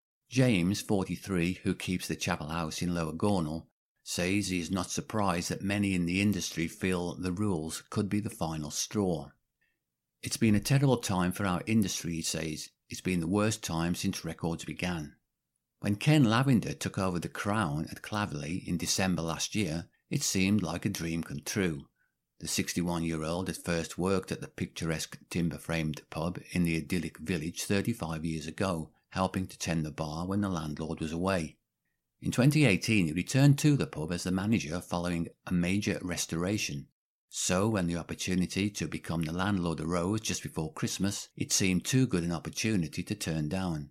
James, 43, who keeps the Chapel House in Lower Gornal, says he is not surprised that many in the industry feel the rules could be the final straw. It's been a terrible time for our industry, he says. It's been the worst time since records began. When Ken Lavender took over the Crown at Claverley in December last year, it seemed like a dream come true. The 61-year-old had first worked at the picturesque timber-framed pub in the idyllic village 35 years ago, helping to tend the bar when the landlord was away. In 2018, he returned to the pub as the manager following a major restoration. So when the opportunity to become the landlord arose just before Christmas, it seemed too good an opportunity to turn down.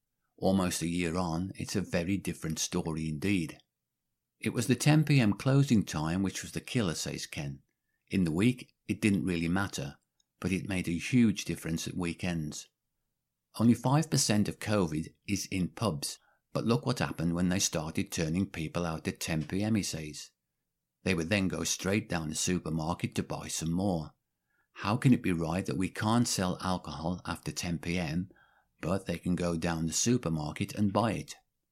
Almost a year on, it's a very different story indeed. It was the 10 p.m. closing time which was the killer, says Ken. In the week, it didn't really matter, but it made a huge difference at weekends. Only 5% of COVID is in pubs, but look what happened when they started turning people out at 10 p.m, he says. They would then go straight down the supermarket to buy some more. How can it be right that we can't sell alcohol after 10 p.m, but they can go down the supermarket and buy it?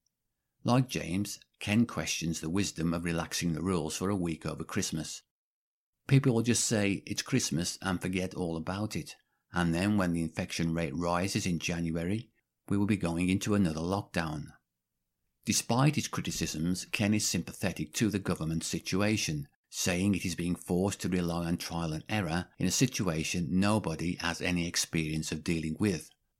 Like James, Ken questions the wisdom of relaxing the rules for a week over Christmas. People will just say it's Christmas and forget all about it, and then when the infection rate rises in January, we will be going into another lockdown. Despite his criticisms, Ken is sympathetic to the government's situation, saying it is being forced to rely on trial and error in a situation nobody has any experience of dealing with.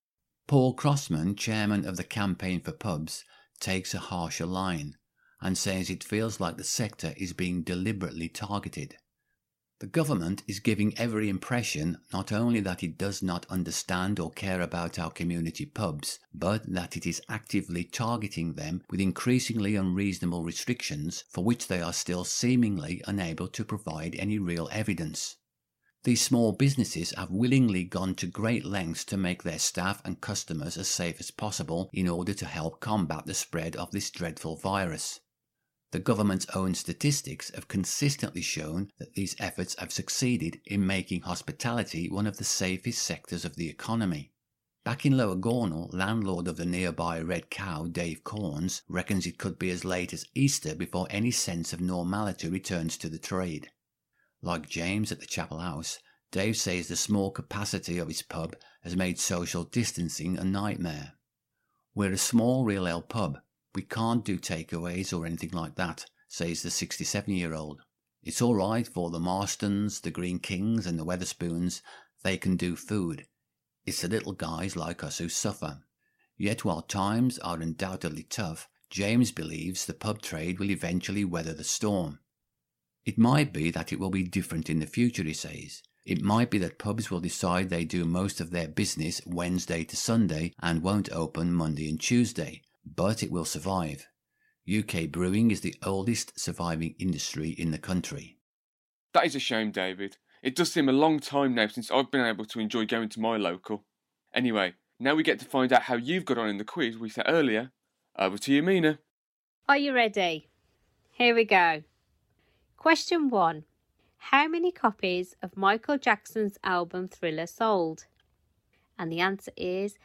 Paul Crossman, chairman of the Campaign for Pubs, takes a harsher line and says it feels like the sector is being deliberately targeted. The government is giving every impression not only that it does not understand or care about our community pubs, but that it is actively targeting them with increasingly unreasonable restrictions for which they are still seemingly unable to provide any real evidence. These small businesses have willingly gone to great lengths to make their staff and customers as safe as possible in order to help combat the spread of this dreadful virus. The government's own statistics have consistently shown that these efforts have succeeded in making hospitality one of the safest sectors of the economy. Back in Lower Gornal, landlord of the nearby Red Cow, Dave Corns, reckons it could be as late as Easter before any sense of normality returns to the trade. Like James at the Chapel House, Dave says the small capacity of his pub has made social distancing a nightmare. We're a small real ale pub. We can't do takeaways or anything like that, says the 67-year-old. It's all right for the Marstons, the Green Kings and the Weatherspoons. They can do food. It's the little guys like us who suffer. Yet while times are undoubtedly tough, James believes the pub trade will eventually weather the storm. It might be that it will be different in the future, he says. It might be that pubs will decide they do most of their business Wednesday to Sunday and won't open Monday and Tuesday. But it will survive. UK brewing is the oldest surviving industry in the country. That is a shame, David. It does seem a long time now since I've been able to enjoy going to my local. Anyway, now we get to find out how you've got on in the quiz we set earlier. Over to you, Mina. Are you ready? Here we go. Question 1. How many copies of Michael Jackson's album Thriller sold? And the answer is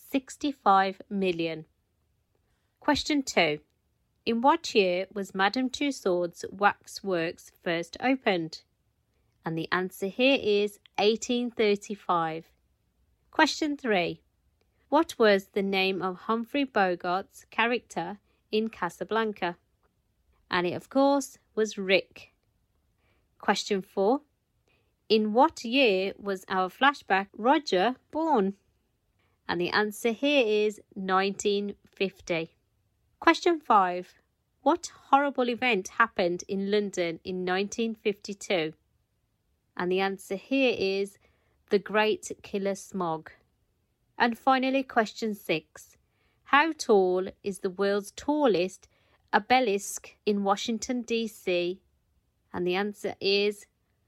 65 million. Question 2. In what year was Madame Tussauds Waxworks first opened? And the answer here is 1835. Question 3. What was the name of Humphrey Bogart's character in Casablanca? And it, of course, was Rick. Question 4. In what year was our flashback Roger born? And the answer here is 1950. Question 5. What horrible event happened in London in 1952? And the answer here is the Great Killer Smog. And finally, question 6. How tall is the world's tallest obelisk in Washington, D.C.? And the answer is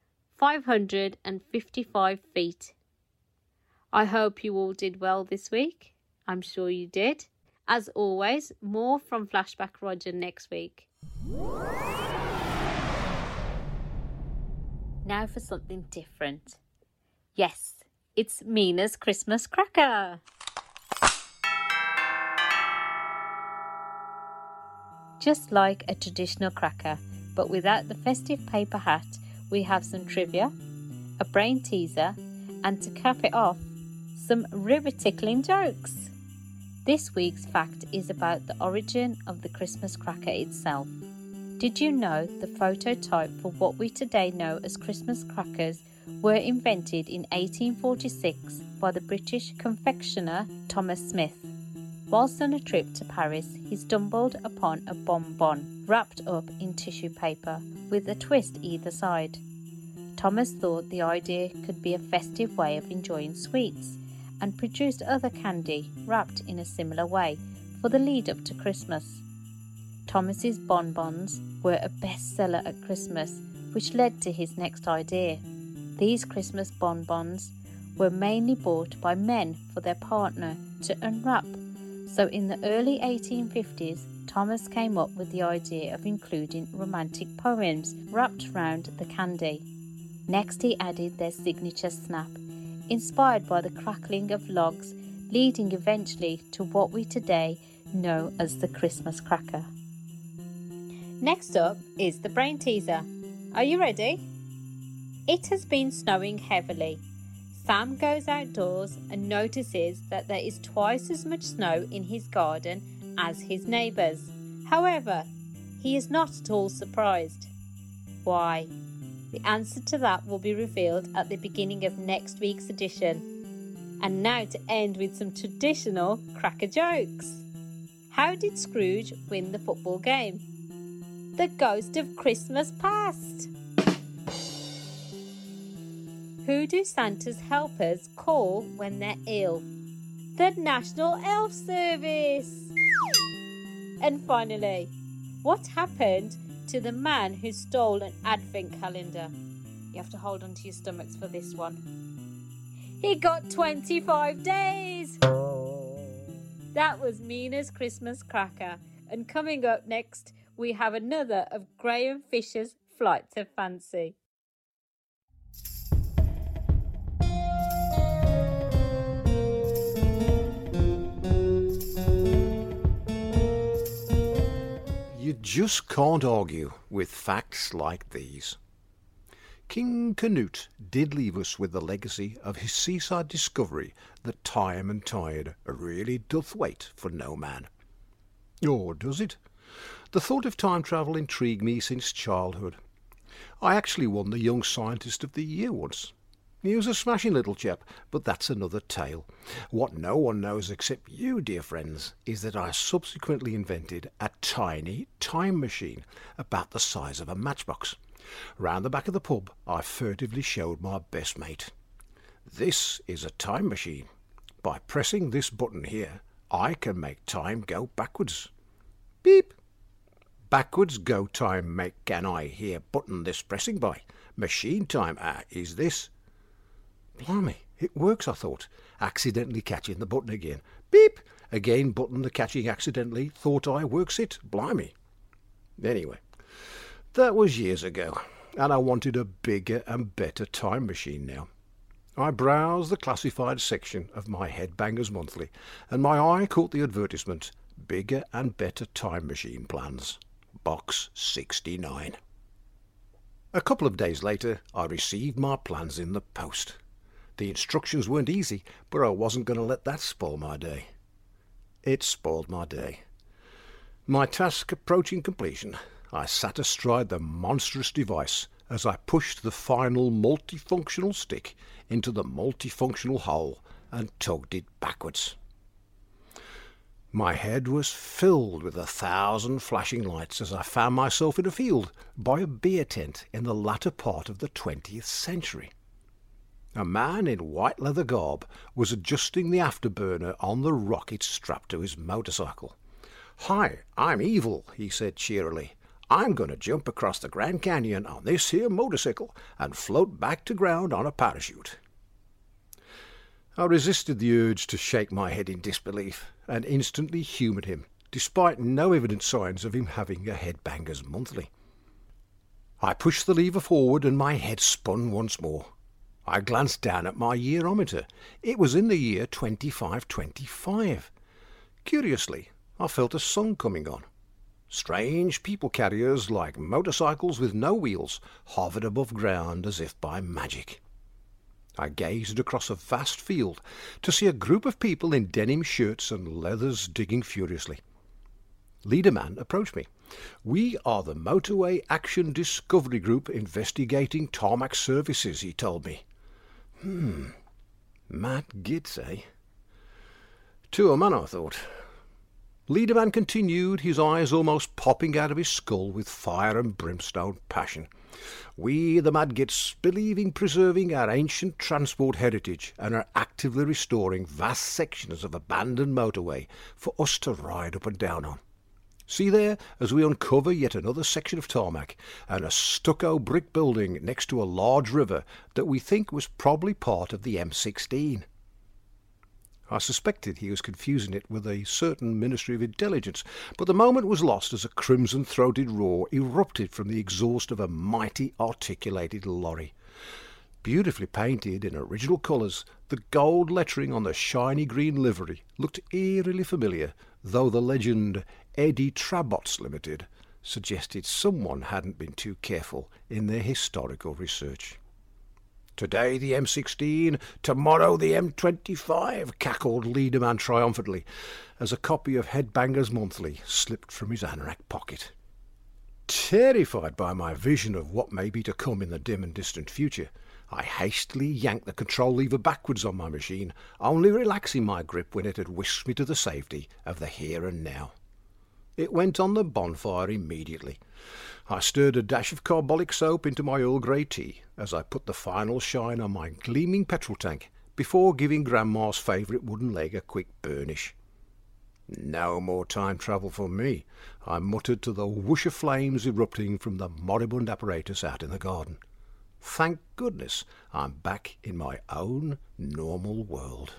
555 feet. I hope you all did well this week. I'm sure you did. As always, more from Flashback Roger next week. Now for something different. Yes, it's Mina's Christmas cracker. Just like a traditional cracker, but without the festive paper hat, we have some trivia, a brain teaser, and to cap it off, some ribbit-tickling jokes. This week's fact is about the origin of the Christmas cracker itself. Did you know the prototype for what we today know as Christmas crackers were invented in 1846 by the British confectioner Thomas Smith? Whilst on a trip to Paris, he stumbled upon a bonbon wrapped up in tissue paper with a twist either side. Thomas thought the idea could be a festive way of enjoying sweets and produced other candy wrapped in a similar way for the lead up to Christmas. Thomas's bonbons were a bestseller at Christmas, which led to his next idea. These Christmas bonbons were mainly bought by men for their partner to unwrap. So in the early 1850s, Thomas came up with the idea of including romantic poems wrapped round the candy. Next he added their signature snap, inspired by the crackling of logs, leading eventually to what we today know as the Christmas cracker. Next up is the brain teaser. Are you ready? It has been snowing heavily. Sam goes outdoors and notices that there is twice as much snow in his garden as his neighbours. However, he is not at all surprised. Why? The answer to that will be revealed at the beginning of next week's edition. And now to end with some traditional cracker jokes. How did Scrooge win the football game? The ghost of Christmas past. Who do Santa's helpers call when they're ill? The National Elf Service. And finally, what happened to the man who stole an advent calendar? You have to hold on to your stomachs for this one. He got 25 days. That was Mina's Christmas cracker. And coming up next, we have another of Graham Fisher's Flights of Fancy. You just can't argue with facts like these. King Canute did leave us with the legacy of his seaside discovery that time and tide really doth wait for no man. Or does it? The thought of time travel intrigued me since childhood. I actually won the Young Scientist of the Year once. He was a smashing little chap, but that's another tale. What no one knows except you, dear friends, is that I subsequently invented a tiny time machine about the size of a matchbox. Round the back of the pub, I furtively showed my best mate. This is a time machine. By pressing this button here, I can make time go backwards. Beep! Backwards go time make can I here button this pressing by. Machine time is this. Blimey, it works, I thought, accidentally catching the button again. Beep! Again button the catching accidentally, thought I works it. Blimey. Anyway, that was years ago, and I wanted a bigger and better time machine now. I browsed the classified section of my Headbangers Monthly, and my eye caught the advertisement, Bigger and Better Time Machine Plans, Box 69. A couple of days later, I received my plans in the post. The instructions weren't easy, but I wasn't going to let that spoil my day. It spoiled my day. My task approaching completion, I sat astride the monstrous device as I pushed the final multifunctional stick into the multifunctional hole and tugged it backwards. My head was filled with 1,000 flashing lights as I found myself in a field by a beer tent in the latter part of the 20th century. A man in white leather garb was adjusting the afterburner on the rocket strapped to his motorcycle. "Hi, I'm Evil," he said cheerily. "I'm going to jump across the Grand Canyon on this here motorcycle and float back to ground on a parachute." I resisted the urge to shake my head in disbelief and instantly humoured him, despite no evident signs of him having a Headbangers Monthly. I pushed the lever forward and my head spun once more. I glanced down at my yearometer. It was in the year 2525. Curiously, I felt a song coming on. Strange people carriers like motorcycles with no wheels hovered above ground as if by magic. I gazed across a vast field to see a group of people in denim shirts and leathers digging furiously. Leaderman approached me. "We are the Motorway Action Discovery Group investigating tarmac services," he told me. Matt Gitz, eh? To a man, I thought. Leaderman continued, his eyes almost popping out of his skull with fire and brimstone passion. "We, the Mad Gits, believe in preserving our ancient transport heritage and are actively restoring vast sections of abandoned motorway for us to ride up and down on. See there, as we uncover yet another section of tarmac and a stucco brick building next to a large river that we think was probably part of the M16. I suspected he was confusing it with a certain Ministry of Intelligence, but the moment was lost as a crimson-throated roar erupted from the exhaust of a mighty articulated lorry. Beautifully painted in original colours, the gold lettering on the shiny green livery looked eerily familiar, though the legend Eddie Trabots Limited suggested someone hadn't been too careful in their historical research. "Today the M16, tomorrow the M25, cackled Leaderman triumphantly, as a copy of Headbangers Monthly slipped from his anorak pocket. Terrified by my vision of what may be to come in the dim and distant future, I hastily yanked the control lever backwards on my machine, only relaxing my grip when it had whisked me to the safety of the here and now. It went on the bonfire immediately. I stirred a dash of carbolic soap into my Earl Grey tea as I put the final shine on my gleaming petrol tank before giving Grandma's favourite wooden leg a quick burnish. No more time travel for me, I muttered to the whoosh of flames erupting from the moribund apparatus out in the garden. Thank goodness I'm back in my own normal world.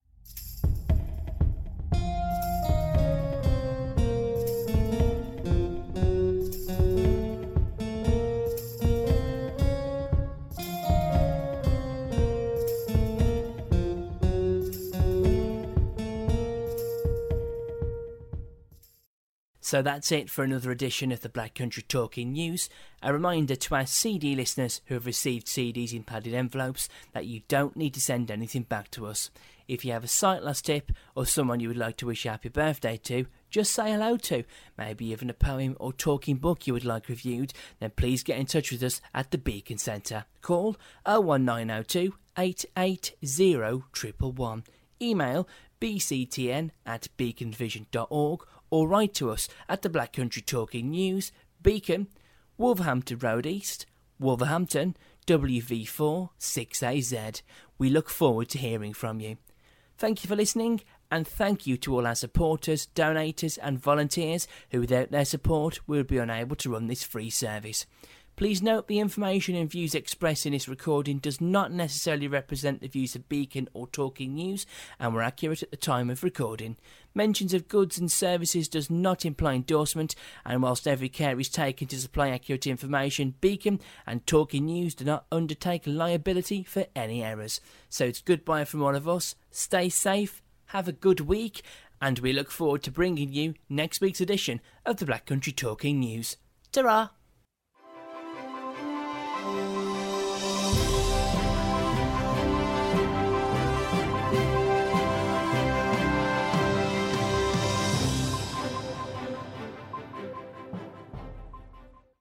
So that's it for another edition of the Black Country Talking News. A reminder to our CD listeners who have received CDs in padded envelopes that you don't need to send anything back to us. If you have a sight loss tip or someone you would like to wish a happy birthday to, just say hello to, maybe even a poem or talking book you would like reviewed, then please get in touch with us at the Beacon Centre. Call 01902 880 111. Email bctn@beaconvision.org or write to us at the Black Country Talking News, Beacon, Wolverhampton Road East, Wolverhampton, WV4 6AZ. We look forward to hearing from you. Thank you for listening, and thank you to all our supporters, donators and volunteers who without their support we would be unable to run this free service. Please note the information and views expressed in this recording does not necessarily represent the views of Beacon or Talking News and were accurate at the time of recording. Mentions of goods and services does not imply endorsement, and whilst every care is taken to supply accurate information, Beacon and Talking News do not undertake liability for any errors. So it's goodbye from all of us, stay safe, have a good week, and we look forward to bringing you next week's edition of the Black Country Talking News. Ta-ra!